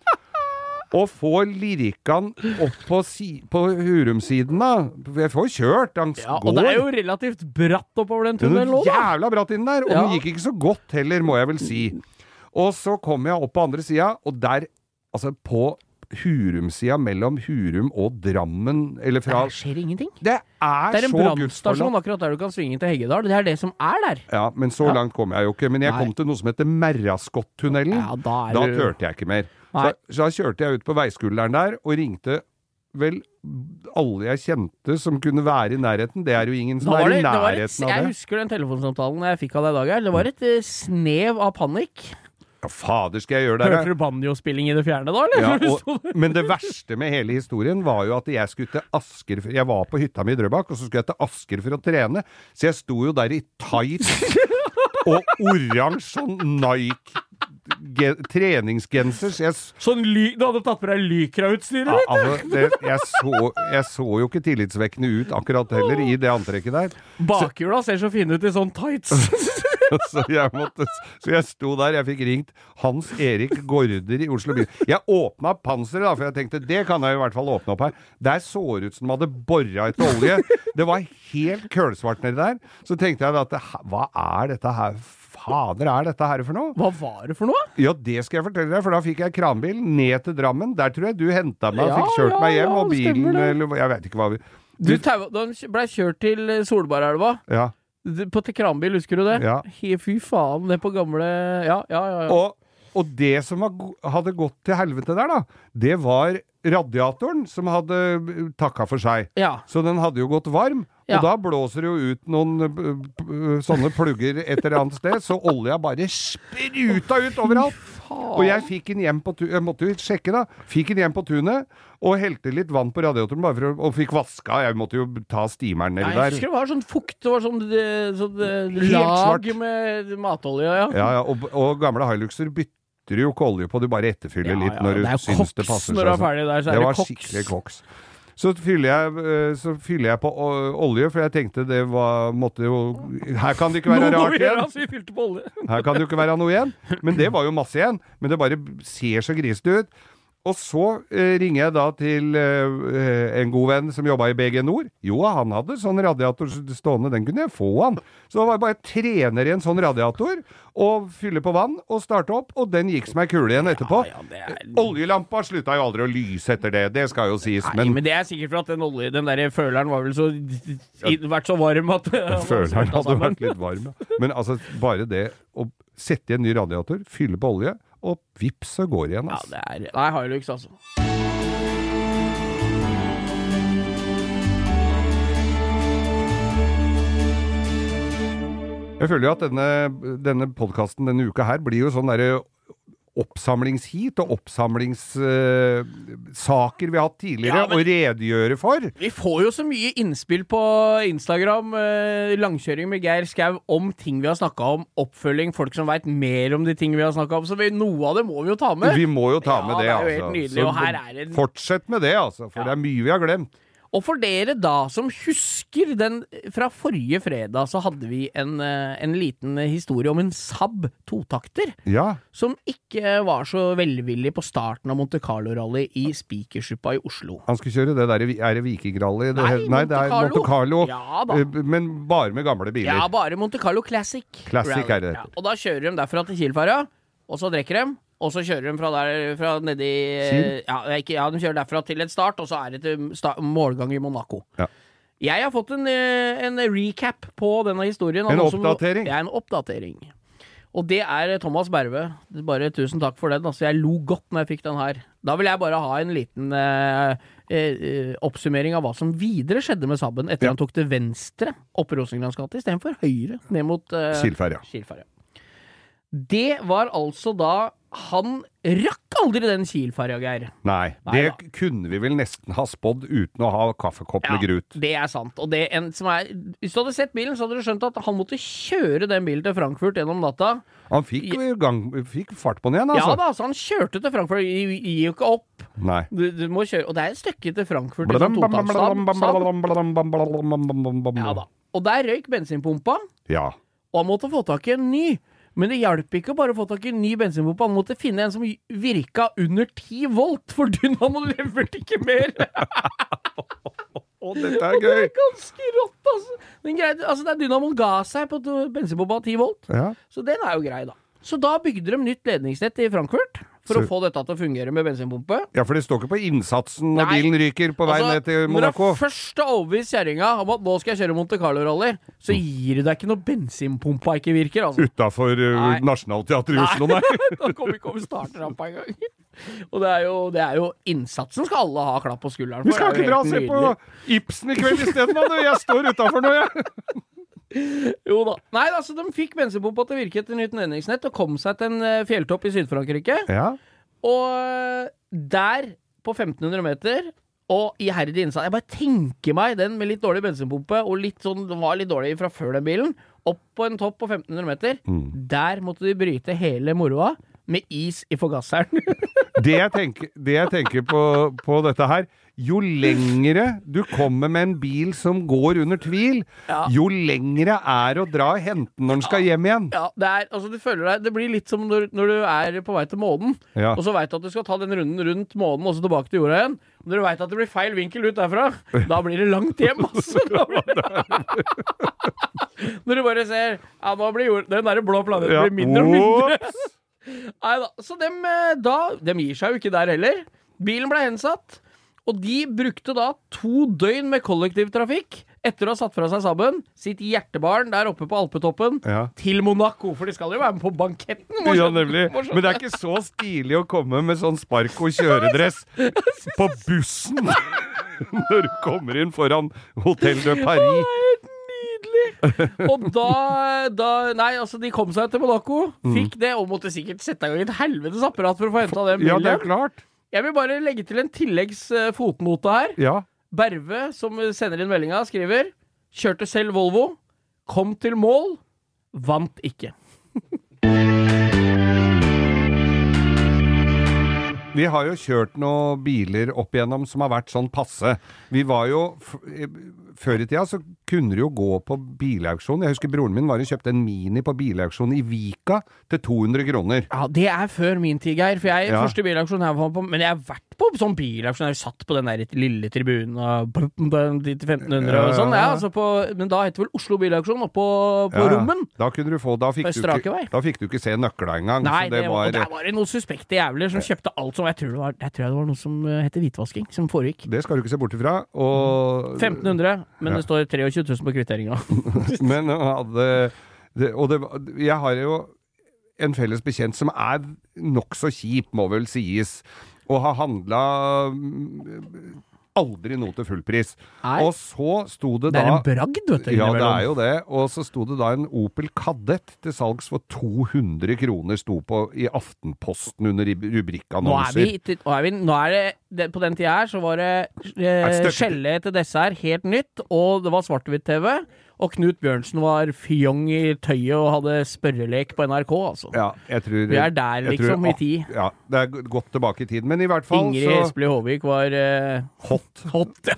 Og får lirkan opp på Hurumsiden da. Jeg får kjørt, den går. Ja, og det jo relativt bratt oppover den tunnelen også. Det jævla bratt inn der, og den gikk ikke så godt heller, må jeg vel si. Og så kom jeg opp på andre siden, og der, altså på Hurumsida mellom Hurum og Drammen, eller fra... Der skjer ingenting. Det en brannstasjon akkurat der du kan svinge til Heggedal. Det det som der. Ja, men så langt kom jeg jo ikke. Men jeg kom til noe som heter Merraskott-tunnelen. Ja, da turte jeg ikke mer. Så da kjørte jeg ut på veiskulderen der, og ringte vel alle jeg kjente som kunne være i nærheten. Det jo ingen som i nærheten av det. Jeg husker den telefonsamtalen jeg fikk av deg i dag her. Det var et snev av panikk. Ja, fader, skal jeg gjøre det? Hørte du banjo-spilling i det fjerne da, eller? Ja, men det verste med hele historien var jo at jeg skulle til Asker. Jeg var på hytta mi i Drøbak, og så skulle jeg til Asker for å trene. Så jeg sto jo der i tights og oransje sånn Nike treningsgenser. Du hadde tatt på deg Lycra-utstyret ditt? Jeg så jo ikke tillitsvekkende ut akkurat heller i det antrekket der. Bakhjula ser så fine ut i sånn tights. Så jeg sto der, jeg fikk ringt Hans Erik Gaarder i Oslo by. Jeg åpnet panseret da, for jeg tenkte, det kan jeg i hvert fall åpne opp her. Der så ut som de hadde borret etter olje. Det var helt kølsvart nede der. Så tenkte jeg at, hva dette her? Fader, dette her for noe? Hva var det for noe? Ja, det skal jeg fortelle deg, for da fikk jeg kranbil ned til Drammen. Der tror jeg du hentet meg og fikk kjørt meg hjem, og bilen, eller jeg vet ikke hva vi... Du ble kjørt til Solbergelva. Ja. Til kranbil, husker du det? Ja. Fy faen, det på gamle... Ja. Og det som hadde gått til helvete der da, det var radiatoren som hadde takket for seg. Ja. Så den hadde jo gått varm, og da blåser det jo ut noen sånne plugger et eller annet sted, så olja bare spruta ut overalt. Og jeg fikk den hjem på tunet, jeg måtte jo sjekke da, fikk den hjem på tunet, og helte litt vann på radiatoren bare og fikk vaska, jeg måtte jo ta stimeren nede der. Jeg husker det var sånn fukt, det var sånn lag med matolje, Ja, og gamle Hiluxer bytter jo ikke olje på, du bare etterfyller litt når du synes det passer seg. Når du ferdig der, så det var skikkelig koks. Så fyller jeg på olje, for jeg tenkte det måtte jo... Her kan det ikke være rart igjen. Vi fylte på olje. Her kan det jo ikke være noe igjen. Men det var jo masse igjen. Men det bare ser så grisete ut. Og så ringer jeg da til en god venn som jobbet i BG Nord. Jo, han hadde sånn radiator stående, den kunne jeg få han. Så det var bare trener i en sånn radiator, og fylle på vann, og starte opp, og den gikk som ei kule igjen etterpå. Oljelampa slutta jo aldri å lyse etter det skal jo sies. Men det sikkert for at den der føleren var vel så vært så varm at... Føleren hadde vært litt varm, ja. Men altså, bare det å sette i en ny radiator, fylle på olje, og vips så går det igjen, altså. Ja, det Nei, Hilux, altså. Jeg føler jo at denne podcasten denne uka her blir jo sånn der oppsamlingshit og oppsamlingssaker vi har hatt tidligere å redegjøre for. Vi får jo så mye innspill på Instagram, langkjøring med Geir Skau om ting vi har snakket om, oppfølging, folk som vet mer om de ting vi har snakket om, så noe av det må vi jo ta med. Vi må jo ta med det, altså. Det jo helt nydelig, og her det... Fortsett med det, altså, for det mye vi har glemt. Og for dere da, som husker den fra forrige fredag, så hadde vi en liten historie om en Saab totakter, som ikke var så velvillig på starten av Monte Carlo-rally i Spikersuppa i Oslo. Han skulle kjøre det der, det Viking-rally? Nei, det Monte Carlo, men bare med gamle biler. Ja, bare Monte Carlo Classic. Classic det. Ja. Og da kjører de derfra til Kielferja, og så drekker de, og så kjører de fra nedi... de kjører derfra til et start, og så det til målgang i Monaco. Ja. Jeg har fått en recap på denne historien. En oppdatering? Det en oppdatering. Og det Thomas Berve. Bare tusen takk for den. Altså, jeg lo godt når jeg fikk den her. Da vil jeg bare ha en liten oppsummering av hva som videre skjedde med Saben etter han tok til venstre opp Rosengrans gate, i stedet for høyre ned mot Kilfærja. Det var altså da han rakk aldri den Kilfærja, Geir. Nei, det kunne vi vel nesten ha spådd uten å ha kaffekopp med grut. Det sant. Og det som hvis du hadde sett bilen, så hadde du skjønt at han måtte kjøre den bilen til Frankfurt gjennom natta. Han fikk fart på den igjen, altså. Ja da, så han kjørte til Frankfurt, gikk jo ikke opp. Nei. Du må kjøre, og det et stykke til Frankfurt i sånn totalstab. Ja da. Og der røyk bensinpumpa. Ja. Og han måtte få tak i en ny. Men det hjalp ikke bare å få tak i en ny bensinpumpe. Han måtte finne en som virka under 10 volt, for Dynamo leverte ikke mer. Dette gøy. Det ganske rått, altså. Men greit, altså det Dynamo ga seg på bensinpumpa 10 volt. Ja. Så den jo grei, da. Så da bygde de nytt ledningsnett i Frankfurt for å få dette til å fungere med bensinpumpe. Ja, for det står ikke på innsatsen når bilen ryker på vei ned til Monaco. Når du først har overbevist kjerringa om at nå skal jeg kjøre Monte Carlo-rally, så gir du deg ikke noe bensinpumpa ikke virker, altså. Utenfor Nationalteatret i Oslo, nei. Da kommer ikke over startrampa en gang. Og det jo innsatsen skal alle ha klapp på skulderen for. Vi skal ikke dra og se på Ibsen i kveld i stedet, da. Jeg står utenfor nå, jeg. Jo da. Nei, altså de fikk bensinpumpa til å virke etter nytt ledningsnett og kom seg til en fjelltopp i Syd-Frankrike. Ja. Og der, på 1500 meter, og iherdig innsats, jeg bare tenker meg den med litt dårlig bensinpumpe, og litt sånn, den var litt dårlig fra før den bilen, opp på en topp på 1500 meter. Der måtte de bryte hele moroa med is i forgasseren. Det jeg tenker på dette her, jo lengre du kommer med en bil som går under tvil, jo lengre å dra og hente den når den skal hjem igjen. Ja, altså du føler deg, det blir litt som når du på vei til månen, og så vet du at du skal ta den runden rundt månen, og så tilbake til jorda igjen. Når du vet at det blir feil vinkel ut derfra, da blir det langt hjem, altså. Når du bare ser, nå blir den der blå planeten blir mindre og mindre. Neida, så de gir seg jo ikke der heller. Bilen ble hensatt, og de brukte da 2 døgn med kollektivtrafikk etter å ha satt fra seg Saben, sitt hjertebarn der oppe på Alpetoppen, til Monaco, for de skal jo være med på banketten. Ja, nemlig. Men det ikke så stilig å komme med sånn sparko-kjøredress på bussen når du kommer inn foran Hotel de Paris. Og nei, altså de kom seg til Monaco, fikk det, og måtte sikkert sette i gang et helvetes apparat for å få hentet den bilen. Ja, det klart. Jeg vil bare legge til en tilleggsfotnote her. Ja. Berve, som sender inn meldinga, skriver: kjørte selv Volvo, kom til mål, vant ikke. Vi har jo kjørt noen biler opp igjennom som har vært sånn passe. Vi var jo, før i tida så kunne du jo gå på bilauksjon. Jeg husker broren min var og kjøpte en Mini på bilauksjon i Vika til 200 kroner. Ja, det før min tid, Geir, for første bilauksjon jeg var på, men jeg har vært på sånn bilauksjon, jeg har satt på den der lille tribunen og til 1500 og sånn, altså men da heter vel Oslo bilauksjon oppe på Rommen. Da kunne du få, da fikk du ikke se nøkla engang. Nei, der var det noen suspekte jævler som kjøpte alt som, jeg tror det var noe som heter hvitvasking, som foregikk. Det skal du ikke se bort ifra. Og 1500, men det står 23 000 på kvitteringa. Men jeg har jo en felles bekjent som nok så kjip, må vel sies, og har handlet aldri noe til fullpris. Og så sto det da... Det en bragd, vet du. Ja, det jo det. Og så sto det da en Opel Kadett til salgs for 200 kroner, sto på i Aftenposten under rubrikkannonser. Nå det på den tida her, så var det skjelle til dessert helt nytt, og det var svart-hvitt-TV, og Knut Bjørnsen var fjong i tøyet og hadde spørrelek på NRK, altså. Ja, jeg tror... Vi der liksom i tid. Ja, det gått tilbake i tid, men i hvert fall Ingrid Espelid Håvik var... Hot, ja.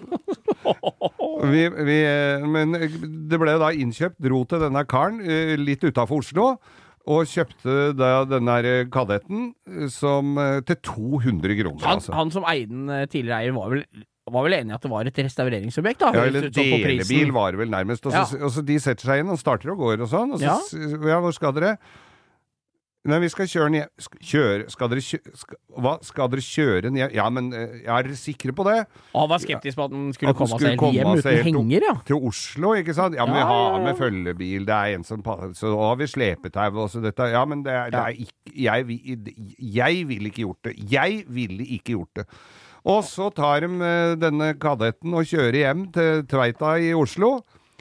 Men det ble da innkjøpt, dro til denne karen litt utenfor Oslo, og kjøpte da denne kadetten til 200 kroner. Han som eide den tidligere eier var vel enig at det var et restaureringsobjekt da? Ja, eller delebil var det vel nærmest. Og så de setter seg inn og starter og går og sånn. Og så, hvor skal dere? Nei, vi skal kjøre ned. Skal dere kjøre ned? Ja, men er dere sikre på det? Han var skeptisk på at den skulle komme seg helt hjem uten henger, ja. Til Oslo, ikke sant? Ja, men vi har med følgebil, det en som passer, så har vi slepetau og så dette. Ja, men det ikke, jeg ville ikke gjort det. Jeg ville ikke gjort det. Og så tar de denne kadetten og kjører hjem til Tveita i Oslo,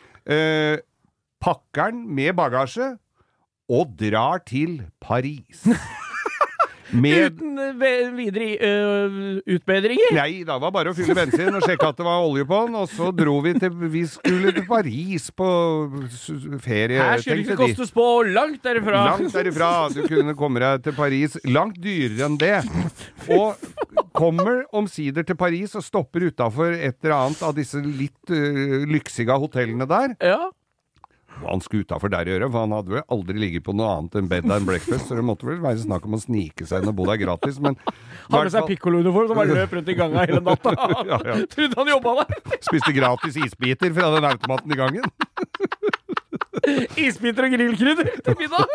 pakker den med bagasje, og drar til Paris. Uten videre utbedringer? Nei, det var bare å fylle bensin og sjekke at det var olje på den, og så dro vi skulle til Paris på ferie. Her skulle det ikke kostes på langt derifra. Langt derifra. Du kunne komme deg til Paris. Langt dyrere enn det. Og kommer omsider til Paris og stopper utenfor et eller annet av disse litt lyksige hotellene der. Ja. Han skulle utenfor der gjøre, for han hadde vel aldri ligget på noe annet enn bed and breakfast, så det måtte vel være snakk om å snike seg inn og bo der gratis, men... Han med seg piccolo-uniform som var løp rundt i gangen hele natta. Ja. Trodde han jobbet der. Spiste gratis isbiter fra den automaten i gangen. Isbiter og grillkrydder til middag.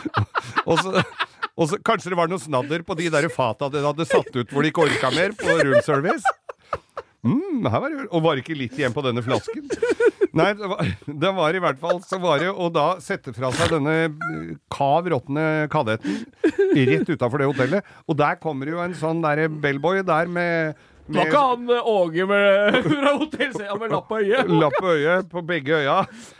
Og så kanskje det var noe snadder på de der fata de hadde satt ut hvor de ikke orka mer på room service. Her var det, og var ikke litt igjen på denne flasken. Nei, det var i hvert fall så var det å da sette fra seg denne råttende kadetten rett utenfor det hotellet, og der kommer jo en sånn der bellboy der med det var ikke han Åge fra hotellsiden med lapp på øyet. Lapp på øyet på begge øya,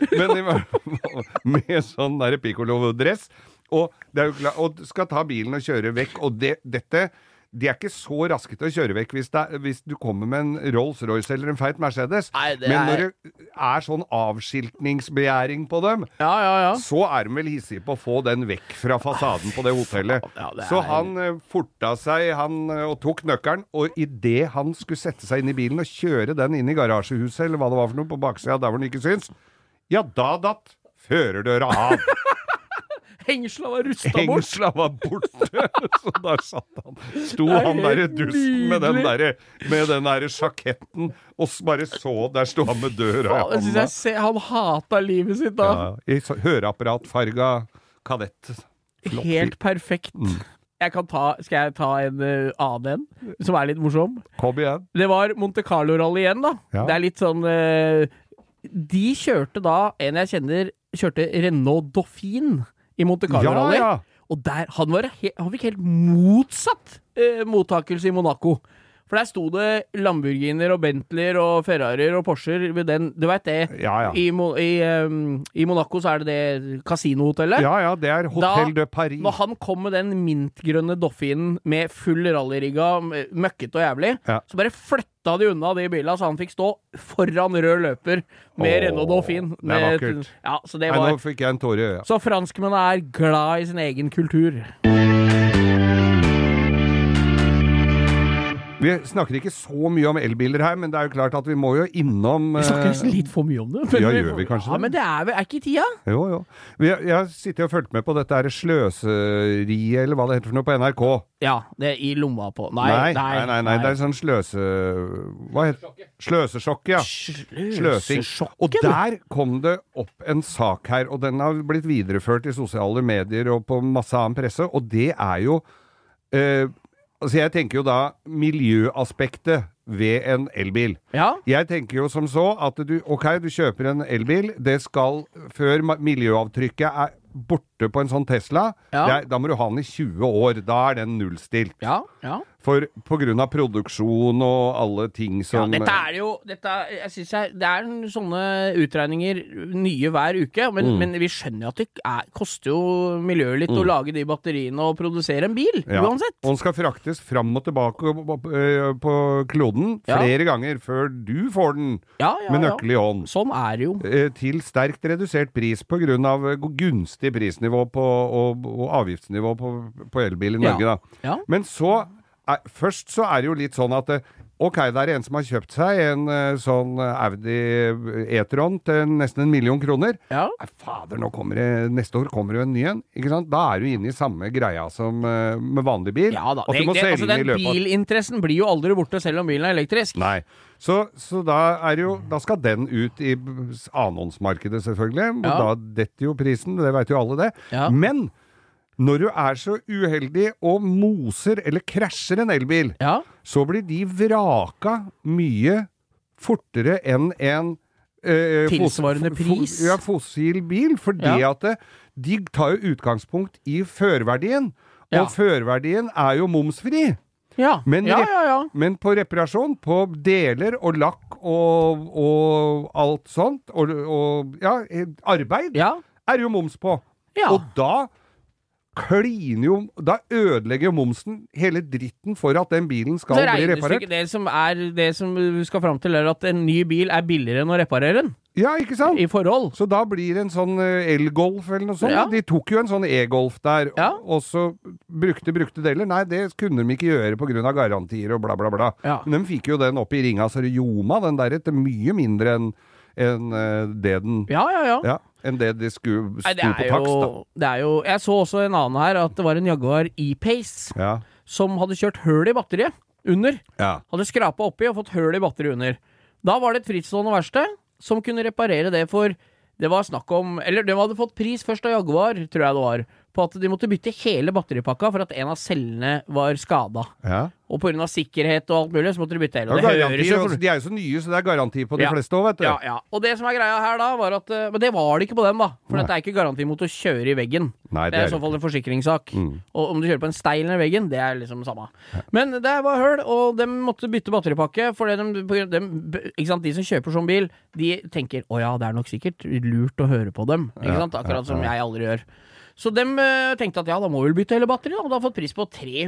men med sånn der piccolo-dress, og det jo klart, og skal ta bilen og kjøre vekk, og dette de ikke så raske til å kjøre vekk hvis du kommer med en Rolls-Royce eller en feit Mercedes. Nei, men når det sånn avskiltningsbegjæring på dem, så de vel hissige på å få den vekk fra fasaden på det hotellet. Så han forta seg og tok nøkkelen, og i det han skulle sette seg inn i bilen og kjøre den inn i garasjehuset, eller hva det var for noe på baksida der hvor den ikke syns, ja, da datt førerdøra av. Hengsla var rustet bort. Hengsla var borte. Så der sto han der dusken med den der sjaketten, og bare der sto han med døra i hånda. Han hatet livet sitt da. Ja, i høreapparatfarga kadett. Helt perfekt. Skal jeg ta en annen som litt morsom? Kom igjen. Det var Monte Carlo-rally igjen da. Ja. Det litt sånn... de kjørte da, en jeg kjenner, kjørte Renault Dauphine i Monte Carlo-rally, og der, han fikk helt motsatt mottakelse i Monaco. For der sto det Lamborghiner og Bentleyer og Ferrarier og Porscher ved den, du vet det, I Monaco så det kasinohotellet. Ja, det Hotel de Paris. Når han kom med den mintgrønne Dauphinen med full rallyrigga, møkket og jævlig, så bare flytta de unna de bilene, så han fikk stå foran rød løper med Renault Dauphine. Det vakkert. Ja, så det var... Nå fikk jeg en tåre. Ja. Så franskmennene glad i sin egen kultur. Vi snakker ikke så mye om elbiler her, men det jo klart at vi må jo innom... Vi snakker nesten litt for mye om det. Ja, gjør vi kanskje det? Ja, men det ikke tida. Jo. Jeg har sittet og fulgt med på dette sløseriet, eller hva det heter for noe på NRK. Ja, det I lomma på. Nei, det sånn hva heter sløsesjokk, ja. Sløsing. Og der kom det opp en sak her, og den har blitt videreført I sosiale medier og på masse annen presse, og det jo... Altså jeg tenker jo da miljøaspektet ved en elbil. Ja. Jeg tenker jo som så at du kjøper en elbil, det skal, før miljøavtrykket borte på en sånn Tesla, da må du ha den I 20 år, da den nullstilt. Ja. For på grunn av produksjon og alle ting som... Ja, jeg synes det sånne utregninger nye hver uke, men vi skjønner at det koster jo miljøet litt å lage de batteriene og produsere en bil, uansett. Og den skal fraktes fram og tilbake på kloden flere ganger før du får den med nøkkelig hånd. Sånn det jo. Til sterkt redusert pris på grunn av gunstig prisnivå og avgiftsnivå på elbil I Norge da. Ja. Men så først så det jo litt sånn at det en som har kjøpt seg en sånn Audi e-tron til nesten 1 million kroner. Ja. Fader, neste år kommer jo en ny en, ikke sant? Da du inne I samme greia som med vanlig bil. Ja da, den bilinteressen blir jo aldri borte selv om bilen elektrisk. Nei, så da da skal den ut I annonsmarkedet selvfølgelig, og da detter jo prisen, det vet jo alle det. Ja. Men når du så uheldig og moser eller krasjer en elbil, så blir de vraka mye fortere enn en tilsvarende pris? Fossil bil, fordi at de tar jo utgangspunkt i førverdien, og førverdien jo momsfri. Men på reparasjon, på deler og lakk og alt sånt, og arbeid, jo moms på. Og da da ødelegger jo momsen hele dritten for at den bilen skal bli reparert. Det som vi skal frem til at en ny bil billigere enn å reparere den. Ja, ikke sant? I forhold. Så da blir det en sånn el-golf eller noe sånt. De tok jo en sånn e-golf der, og så brukte deler. Nei, det kunne de ikke gjøre på grunn av garantier og bla bla bla. Men de fikk jo den opp i ringa, så det joma den der til mye mindre enn det den... enn det skulle stå på takst da. Det jo, jeg så også en annen her, at det var en Jaguar E-Pace som hadde kjørt høl i batteriet under. Hadde skrapet oppi og fått høl i batteriet under. Da var det et frittstående verksted som kunne reparere det for, det var snakk om, eller de hadde fått pris først av Jaguar, tror jeg det var, på at de måtte bytte hele batteripakka for at en av cellene var skadet. Og på grunn av sikkerhet og alt mulig, så måtte de bytte hele. De jo så nye, så det garanti på de fleste også, vet du. Og det som greia her da, var at, men det var det ikke på dem da, for dette ikke garanti mot å kjøre i veggen. Nei, det i så fall en forsikringssak. Og om du kjører på en stein eller veggen, det liksom samme. Men det var høl, og de måtte bytte batteripakke, for ikke sant, de som kjøper sånn bil, de tenker, det nok sikkert lurt å høre på dem, ikke sant? Akkurat som jeg aldri gjør. Så de tenkte at da må vi bytte hele batteriet, og da har fått pris på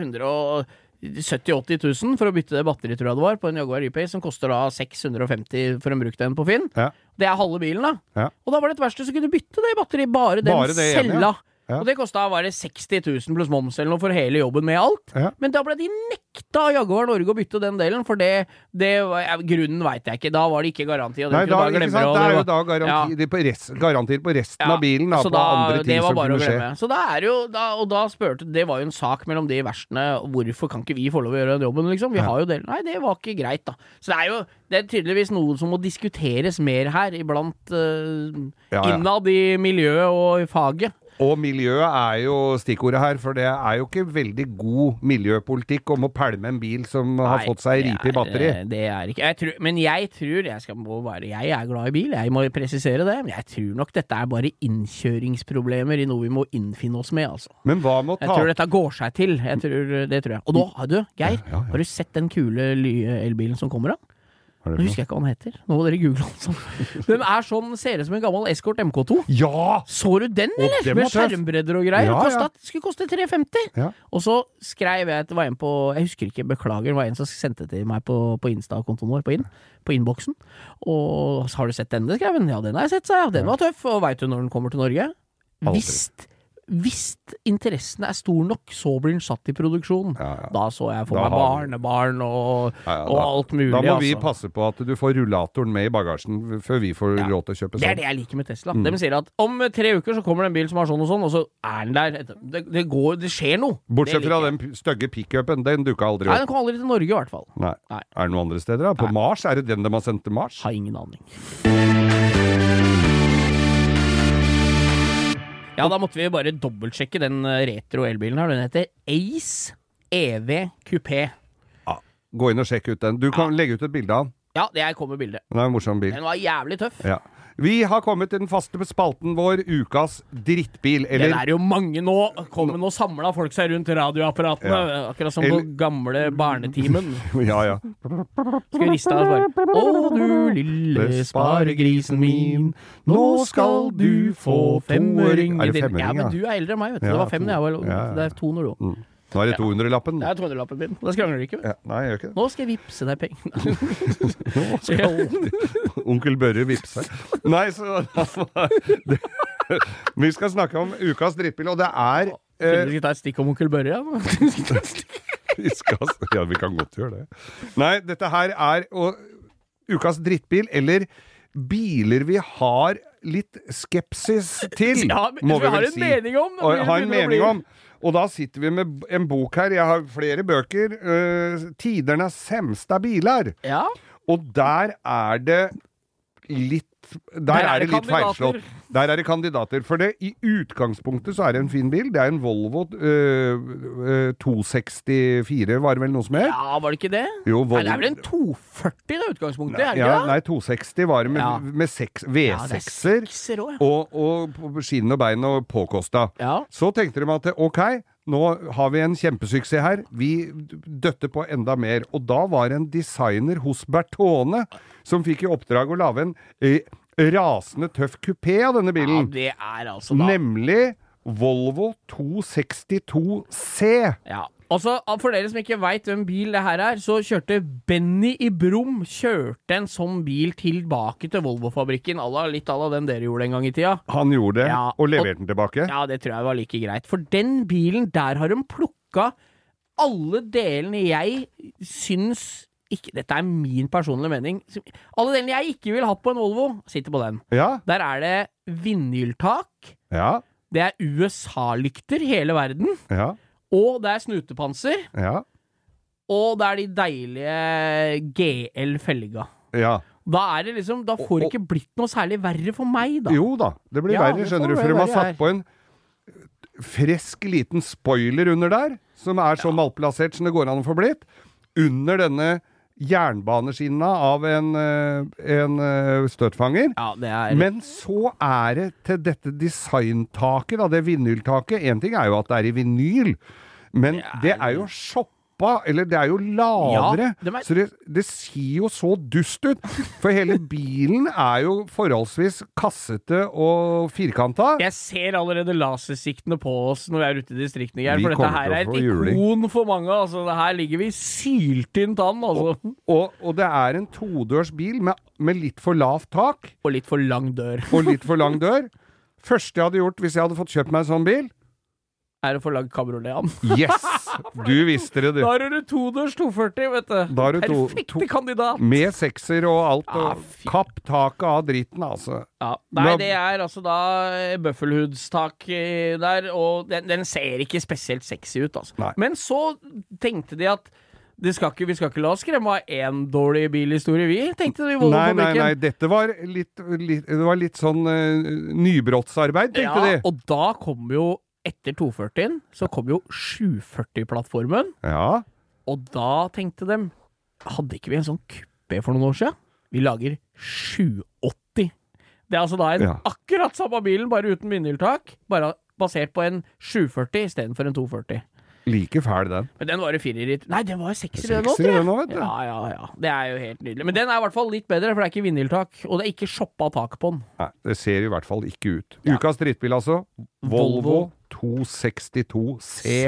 370-80 000 for å bytte det batteriet, tror jeg det var, på en Jaguar E-Pace, som koster da 650 for å bruke den på Finn. Det halve bilen da. Og da var det et verksted som kunne bytte det batteriet, bare den cella. Og det kostet bare 60 000 pluss moms eller noe for hele jobben med alt. Men da ble de nekta av Jaguar Norge å bytte den delen, for grunnen vet jeg ikke. Da var det ikke garanti. Og Nei, da, ikke sant? Det jo da garantier på resten av bilen, da, på andre ting som kunne skje. Så da jo, og da spurte, det var jo en sak mellom de verstene, hvorfor kan ikke vi få lov å gjøre den jobben, liksom? Vi har jo delen. Nei, det var ikke greit da. Så det tydeligvis noe som må diskuteres mer her, iblant innad i miljøet og i faget. Og miljøet jo stikkordet her, for det jo ikke veldig god miljøpolitikk om å pælme en bil som har fått seg ripe i batteri. Det ikke. Men jeg tror, jeg glad i bil, jeg må presisere det, men jeg tror nok dette bare innkjøringsproblemer i noe vi må innfinne oss med, altså. Men hva må Jeg tror dette går seg til, det tror jeg. Og da, Geir, har du sett den kule elbilen som kommer da? Nå husker jeg ikke hva den heter. Nå må dere google den. Den ser ut som en gammel Escort MK2. Ja! Så du den, eller? Med skjermbredder og greier. Skulle koste 350. Og så skrev jeg, det var en på, jeg husker ikke, beklager, det var en som sendte til meg på Insta-kontoen vår, på innboksen. Og har du sett denne, skrev den? Ja, den har jeg sett, sa jeg. Den var tøff, og vet du når den kommer til Norge? Hvis interessen stor nok, så blir den satt i produksjon. Da så jeg for meg barnebarn og alt mulig. Da må vi passe på at du får rullatoren med i bagasjen før vi får råd til å kjøpe sånn. Det det jeg liker med Tesla. De sier at om 3 uker så kommer det en bil som har sånn og sånn, og så den der. Det skjer noe. Bortsett fra den stygge pick-upen, den dukker aldri opp. Nei, den kommer aldri til Norge i hvert fall. Nei. Det noen andre steder da? På Mars? Det den de har sendt til Mars? Har ingen aning. Ja, da måtte vi bare dobbeltsjekke den retro elbilen her. Den heter Ace EV Coupé. Ja, gå inn og sjekk ut den. Du kan legge ut et bilde av den. Ja, det kommer bildet. Den en morsom bil. Den var jævlig tøff. Ja. Vi har kommet til den faste spalten vår, ukas drittbil. Eller... Det jo mange nå. Kommer nå samlet folk seg rundt radioapparatene. Akkurat som på gamle barnetimen. Ja. Skal vi riste av bare. Å, du lille sparegrisen min, nå skal du få 5-øring. Er det 5-øring, ja? Men du eldre enn meg, vet du. Det var 5 da jeg var. Det 2 når du. Nå det 200-lappen. Det 200-lappen min. Da skrangler du ikke. Nei, jeg gjør ikke det. Nå skal jeg vipse deg penger. Nå skal onkel Børre vipse. Nei, så... Vi skal snakke om ukas drittbil, og det Vi skal ta et stikk om onkel Børre, ja. Ja, vi kan godt gjøre det. Nei, dette her ukas drittbil, eller biler vi har litt skepsis til, må vi vel si. Har en mening om. Og da sitter vi med en bok her, jeg har flere bøker, Tidernes semste biler. Ja. Og der det litt der er det litt feilslått. Der er det kandidater. For det, i utgangspunktet så er det en fin bil. Det er en Volvo 264, var det vel noe som er? Ja, var det ikke det? Jo, Volvo. Nei, det er vel en 240 det utgangspunktet, er det ja, ikke det? Nei, 260 var det med V6-er og skinn og bein og påkosta. Ja. Så tenkte de at ok, nå har vi en kjempesuksess her. Vi døtte på enda mer. Og da var det en designer hos Bertone som fikk i oppdrag å lage en rasende tøff kupé av denne bilen. Ja, det er altså da. Nemlig Volvo 262C. Ja. Altså, for dere som ikke vet hvem bil det her er, så kjørte Benny i Brum en sånn bil tilbake til Volvo-fabrikken, litt à la den dere gjorde en gang i tida. Han gjorde det, ja, og leverte den tilbake? Ja, det tror jeg var like greit. For den bilen, der har de plukka alle delene jeg syns ikke, dette er min personlige mening, alle delene jeg ikke vil ha på en Volvo, sitter på den. Ja. Der er det vindhjultak, ja. Det er USA-lykter hele verden, ja. Og det er snutepanser, ja. Og det er de deilige GL-felga. Ja. Da er det liksom, da får det ikke blitt noe særlig verre for meg, da. Jo da, det blir verre, skjønner du, for de har satt på en fresk liten spoiler under der, som er så malplassert som det går an å få blitt, under denne jernbaneskinna av en støtfanger. Ja, det er... Men så er det til dette designtaket, da, det vinyltaket. En ting er jo at det er i vinyl, men det er jo eller det er jo lavere. Ja, så det sier jo så dust ut. For hele bilen er jo forholdsvis kassete og firkanta. Jeg ser allerede lasersiktene på oss når vi er ute i distriktene, Geir, for dette her er et ikon for mange. Altså, det her ligger vi syltynt an, altså. Og det er en todørs bil med litt for lavt tak. Og litt for lang dør. Første jeg hadde gjort hvis jeg hadde fått kjøpt meg en sånn bil, er å få lagd kabriolet. Yes! Du visste det, du. Da er du todørs 240, vet du. Da er du perfekte kandidat. Med sekser og alt, og kapp taket av dritten, altså. Ja. Nei, det er altså da bøffelhudstak der, og den ser ikke spesielt sexy ut, altså. Nei. Men så tenkte de at vi skal ikke la oss skremme av en dårlig bilhistorie, vi tenkte det i Volvo-fabrikken. Nei, dette var litt sånn nybrottsarbeid, tenkte de. Og da kom jo etter 240-en, så kom jo 740-plattformen. Ja. Og da tenkte de, hadde ikke vi en sånn kupé for noen år siden? Vi lager 780. Det er altså da akkurat samme bilen, bare uten vindhjultak, bare basert på en 740 i stedet for en 240. Like fæl den. Men den var jo 4 i... Nei, den var 6 i den nå, tror jeg. Ja. Det er jo helt nydelig. Men den er i hvert fall litt bedre, for det er ikke vindhjultak, og det er ikke shoppa tak på den. Nei, det ser i hvert fall ikke ut. Ukas drittbil altså, Volvo 262C.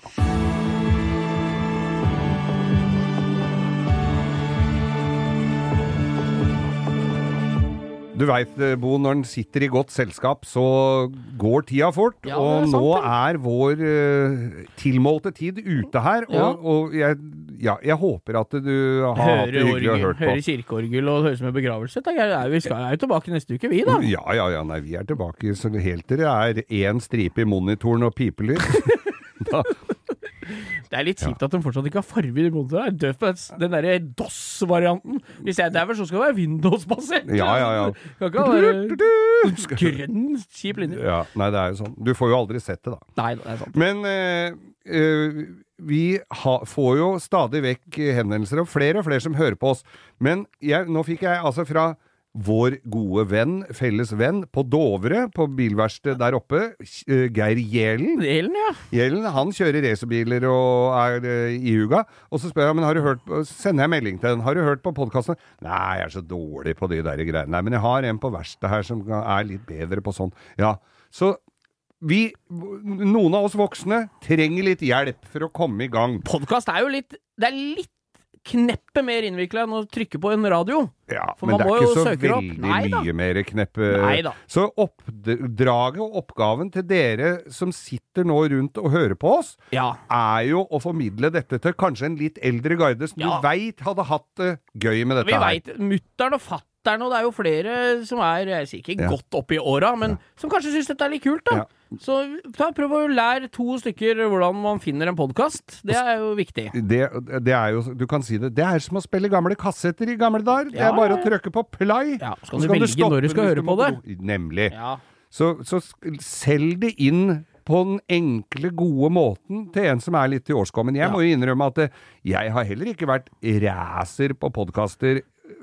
Du vet, Bo, når den sitter i godt selskap, så går tida fort, og nå er vår tilmålte tid ute her, og jeg håper at du har hatt det hyggelig å hørt på. Hører kirkeorgel og høres med begravelse. Vi skal jo tilbake neste uke, vi da. Ja, nei, vi er tilbake, så helt til det er en stripe i monitoren og pipelyd. Det er litt kjipt at de fortsatt ikke har farve i monitoren. Jeg er død på den der DOS-varianten. Hvis jeg der så skal det være Windows-basert. Ja. Kan ikke være grønn, kjip linje. Ja, nei, det er jo sånn. Du får jo aldri sett det da. Nei, det er sant. Men vi får jo stadig vekk henvendelser og flere som hører på oss. Men nå fikk jeg altså fra vår gode venn, felles venn, på Dovre, på bilverksted der oppe, Geir Gjelen. Gjelen, han kjører racerbiler og er i huga, og så spør jeg, men sender jeg melding til den, har du hørt på podcasten? Nei, jeg er så dårlig på de der greiene. Nei, men jeg har en på verksted her som er litt bedre på sånn. Ja, så noen av oss voksne trenger litt hjelp for å komme i gang. Podcast er jo litt kneppe mer innviklet enn å trykke på en radio. Ja, men det er ikke så veldig mye mer kneppe. Neida. Så oppdraget og oppgaven til dere som sitter nå rundt og hører på oss, er jo å formidle dette til kanskje en litt eldre garde som du vet hadde hatt det gøy med dette her. Vi vet, mutteren og fatteren fatteren, og det jo flere som jeg sier ikke godt opp I åra, men som kanskje synes dette litt kult da. Så prøv å lære 2 stykker hvordan man finner en podcast. Det jo viktig. Det jo, du kan si det som å spille gamle kassetter I gamle dager. Det bare å trykke på play. Ja, så kan du velge når du skal høre på det. Nemlig. Ja. Så selg det inn på den enkle, gode måten til en som litt til årskommen. Jeg må jo innrømme at jeg har heller ikke vært raser på podcaster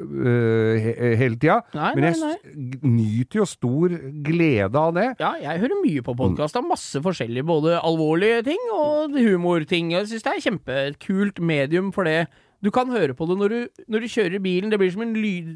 hele tida, men jeg nyter jo stor glede av det. Ja, jeg hører mye på podcast av masse forskjellige, både alvorlige ting og humorting. Jeg synes det kjempekult medium for det. Du kan høre på det når du kjører I bilen. Det blir som en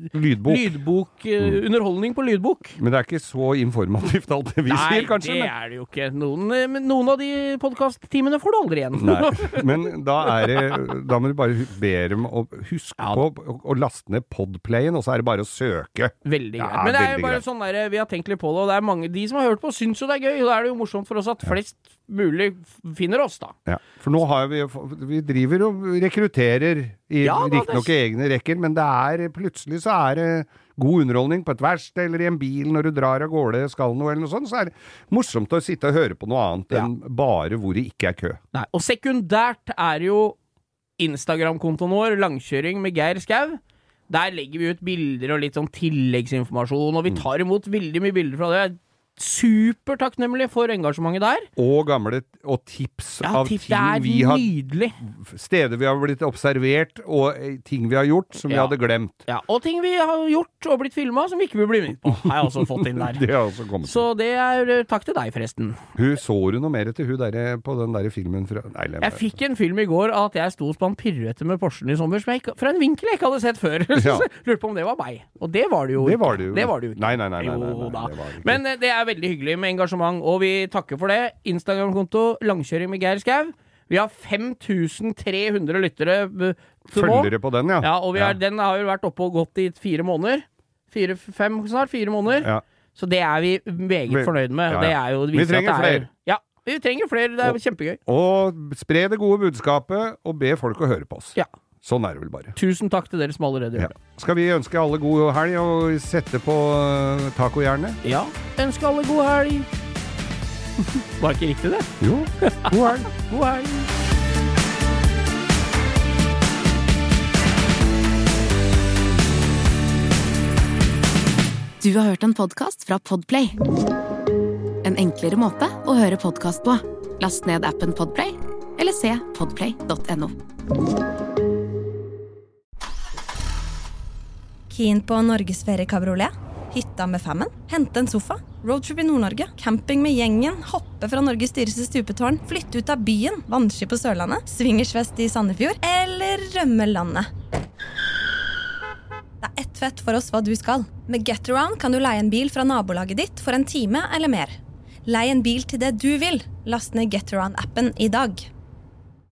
lydbok underholdning på lydbok. Men det ikke så informativt alt det vi sier, kanskje? Nei, det det jo ikke. Noen av de podcast-timene får du aldri igjen. Nei, men da må du bare be dem å huske på å laste ned Podplayen, og så det bare å søke. Veldig greit. Men det jo bare sånn der, vi har tenkt litt på det, og det mange, de som har hørt på synes jo det gøy, og da det jo morsomt for oss at flest mulig finner oss da. Ja, for nå har vi driver og rekrutterer riktig nok egne rekker, men det plutselig så det god underholdning på et verksted eller I en bil når du drar av gårde skal noe eller noe sånt, så det morsomt å sitte og høre på noe annet enn bare hvor det ikke kø. Nei, og sekundært jo Instagram-kontoen vår, Langkjøring med Geir Skau. Der legger vi ut bilder og litt sånn tilleggsinformasjon, og vi tar imot veldig mye bilder fra det. Super takknemlig for engasjementet der. Og gamle og tips av ting vi har nydelig. Steder vi har blitt observert og ting vi har gjort som vi hadde glemt. Ja, og ting vi har gjort og blitt filmet som vi ikke vil bli med på. Har jeg også fått inn der. Det har også kommet. Så det takk til deg forresten. Så du noe mer til hun der på den der filmen fra... Nei, jeg fikk en film I går at jeg sto og spann pirrete med Porschen I sommer fra en vinkel jeg ikke hadde sett før. Så lurte på om det var meg. Og det var det jo ikke. Det var det jo ikke. Nei. Men det veldig hyggelig med engasjement, og vi takker for det. Instagram-konto Langkjøring med Geir Skau. Vi har 5300 lyttere følgere på den, ja, og den har jo vært oppe og gått I 4 måneder. 4 måneder. Ja. Så det vi meget fornøyd med. Det jo, vi trenger flere. Ja, vi trenger flere. Det kjempegøy. Og spre det gode budskapet, og be folk å høre på oss. Ja. Sånn det vel bare. Tusen takk til dere som allerede gjør det. Skal vi ønske alle god helg og sette på tacojernet? Ja, ønske alle god helg. Var ikke riktig det? Jo, god helg. God helg. Du har hørt en podcast fra Podplay. En enklere måte å høre podcast på. Last ned appen Podplay, eller se podplay.no. Keen på Norges ferie kabriolet? Hytta med femmen? Hente en sofa? Roadtrip I Nord-Norge? Camping med gjengen? Hoppe fra Norges dyreste stupetårn? Flytte ut av byen? Vannski på Sørlandet? Swingersfest I Sandefjord? Eller rømme landet? Det ett fett for oss hva du skal. Med Getaround kan du leie en bil fra nabolaget ditt for en time eller mer. Leie en bil til det du vil. Last ned Getaround-appen I dag.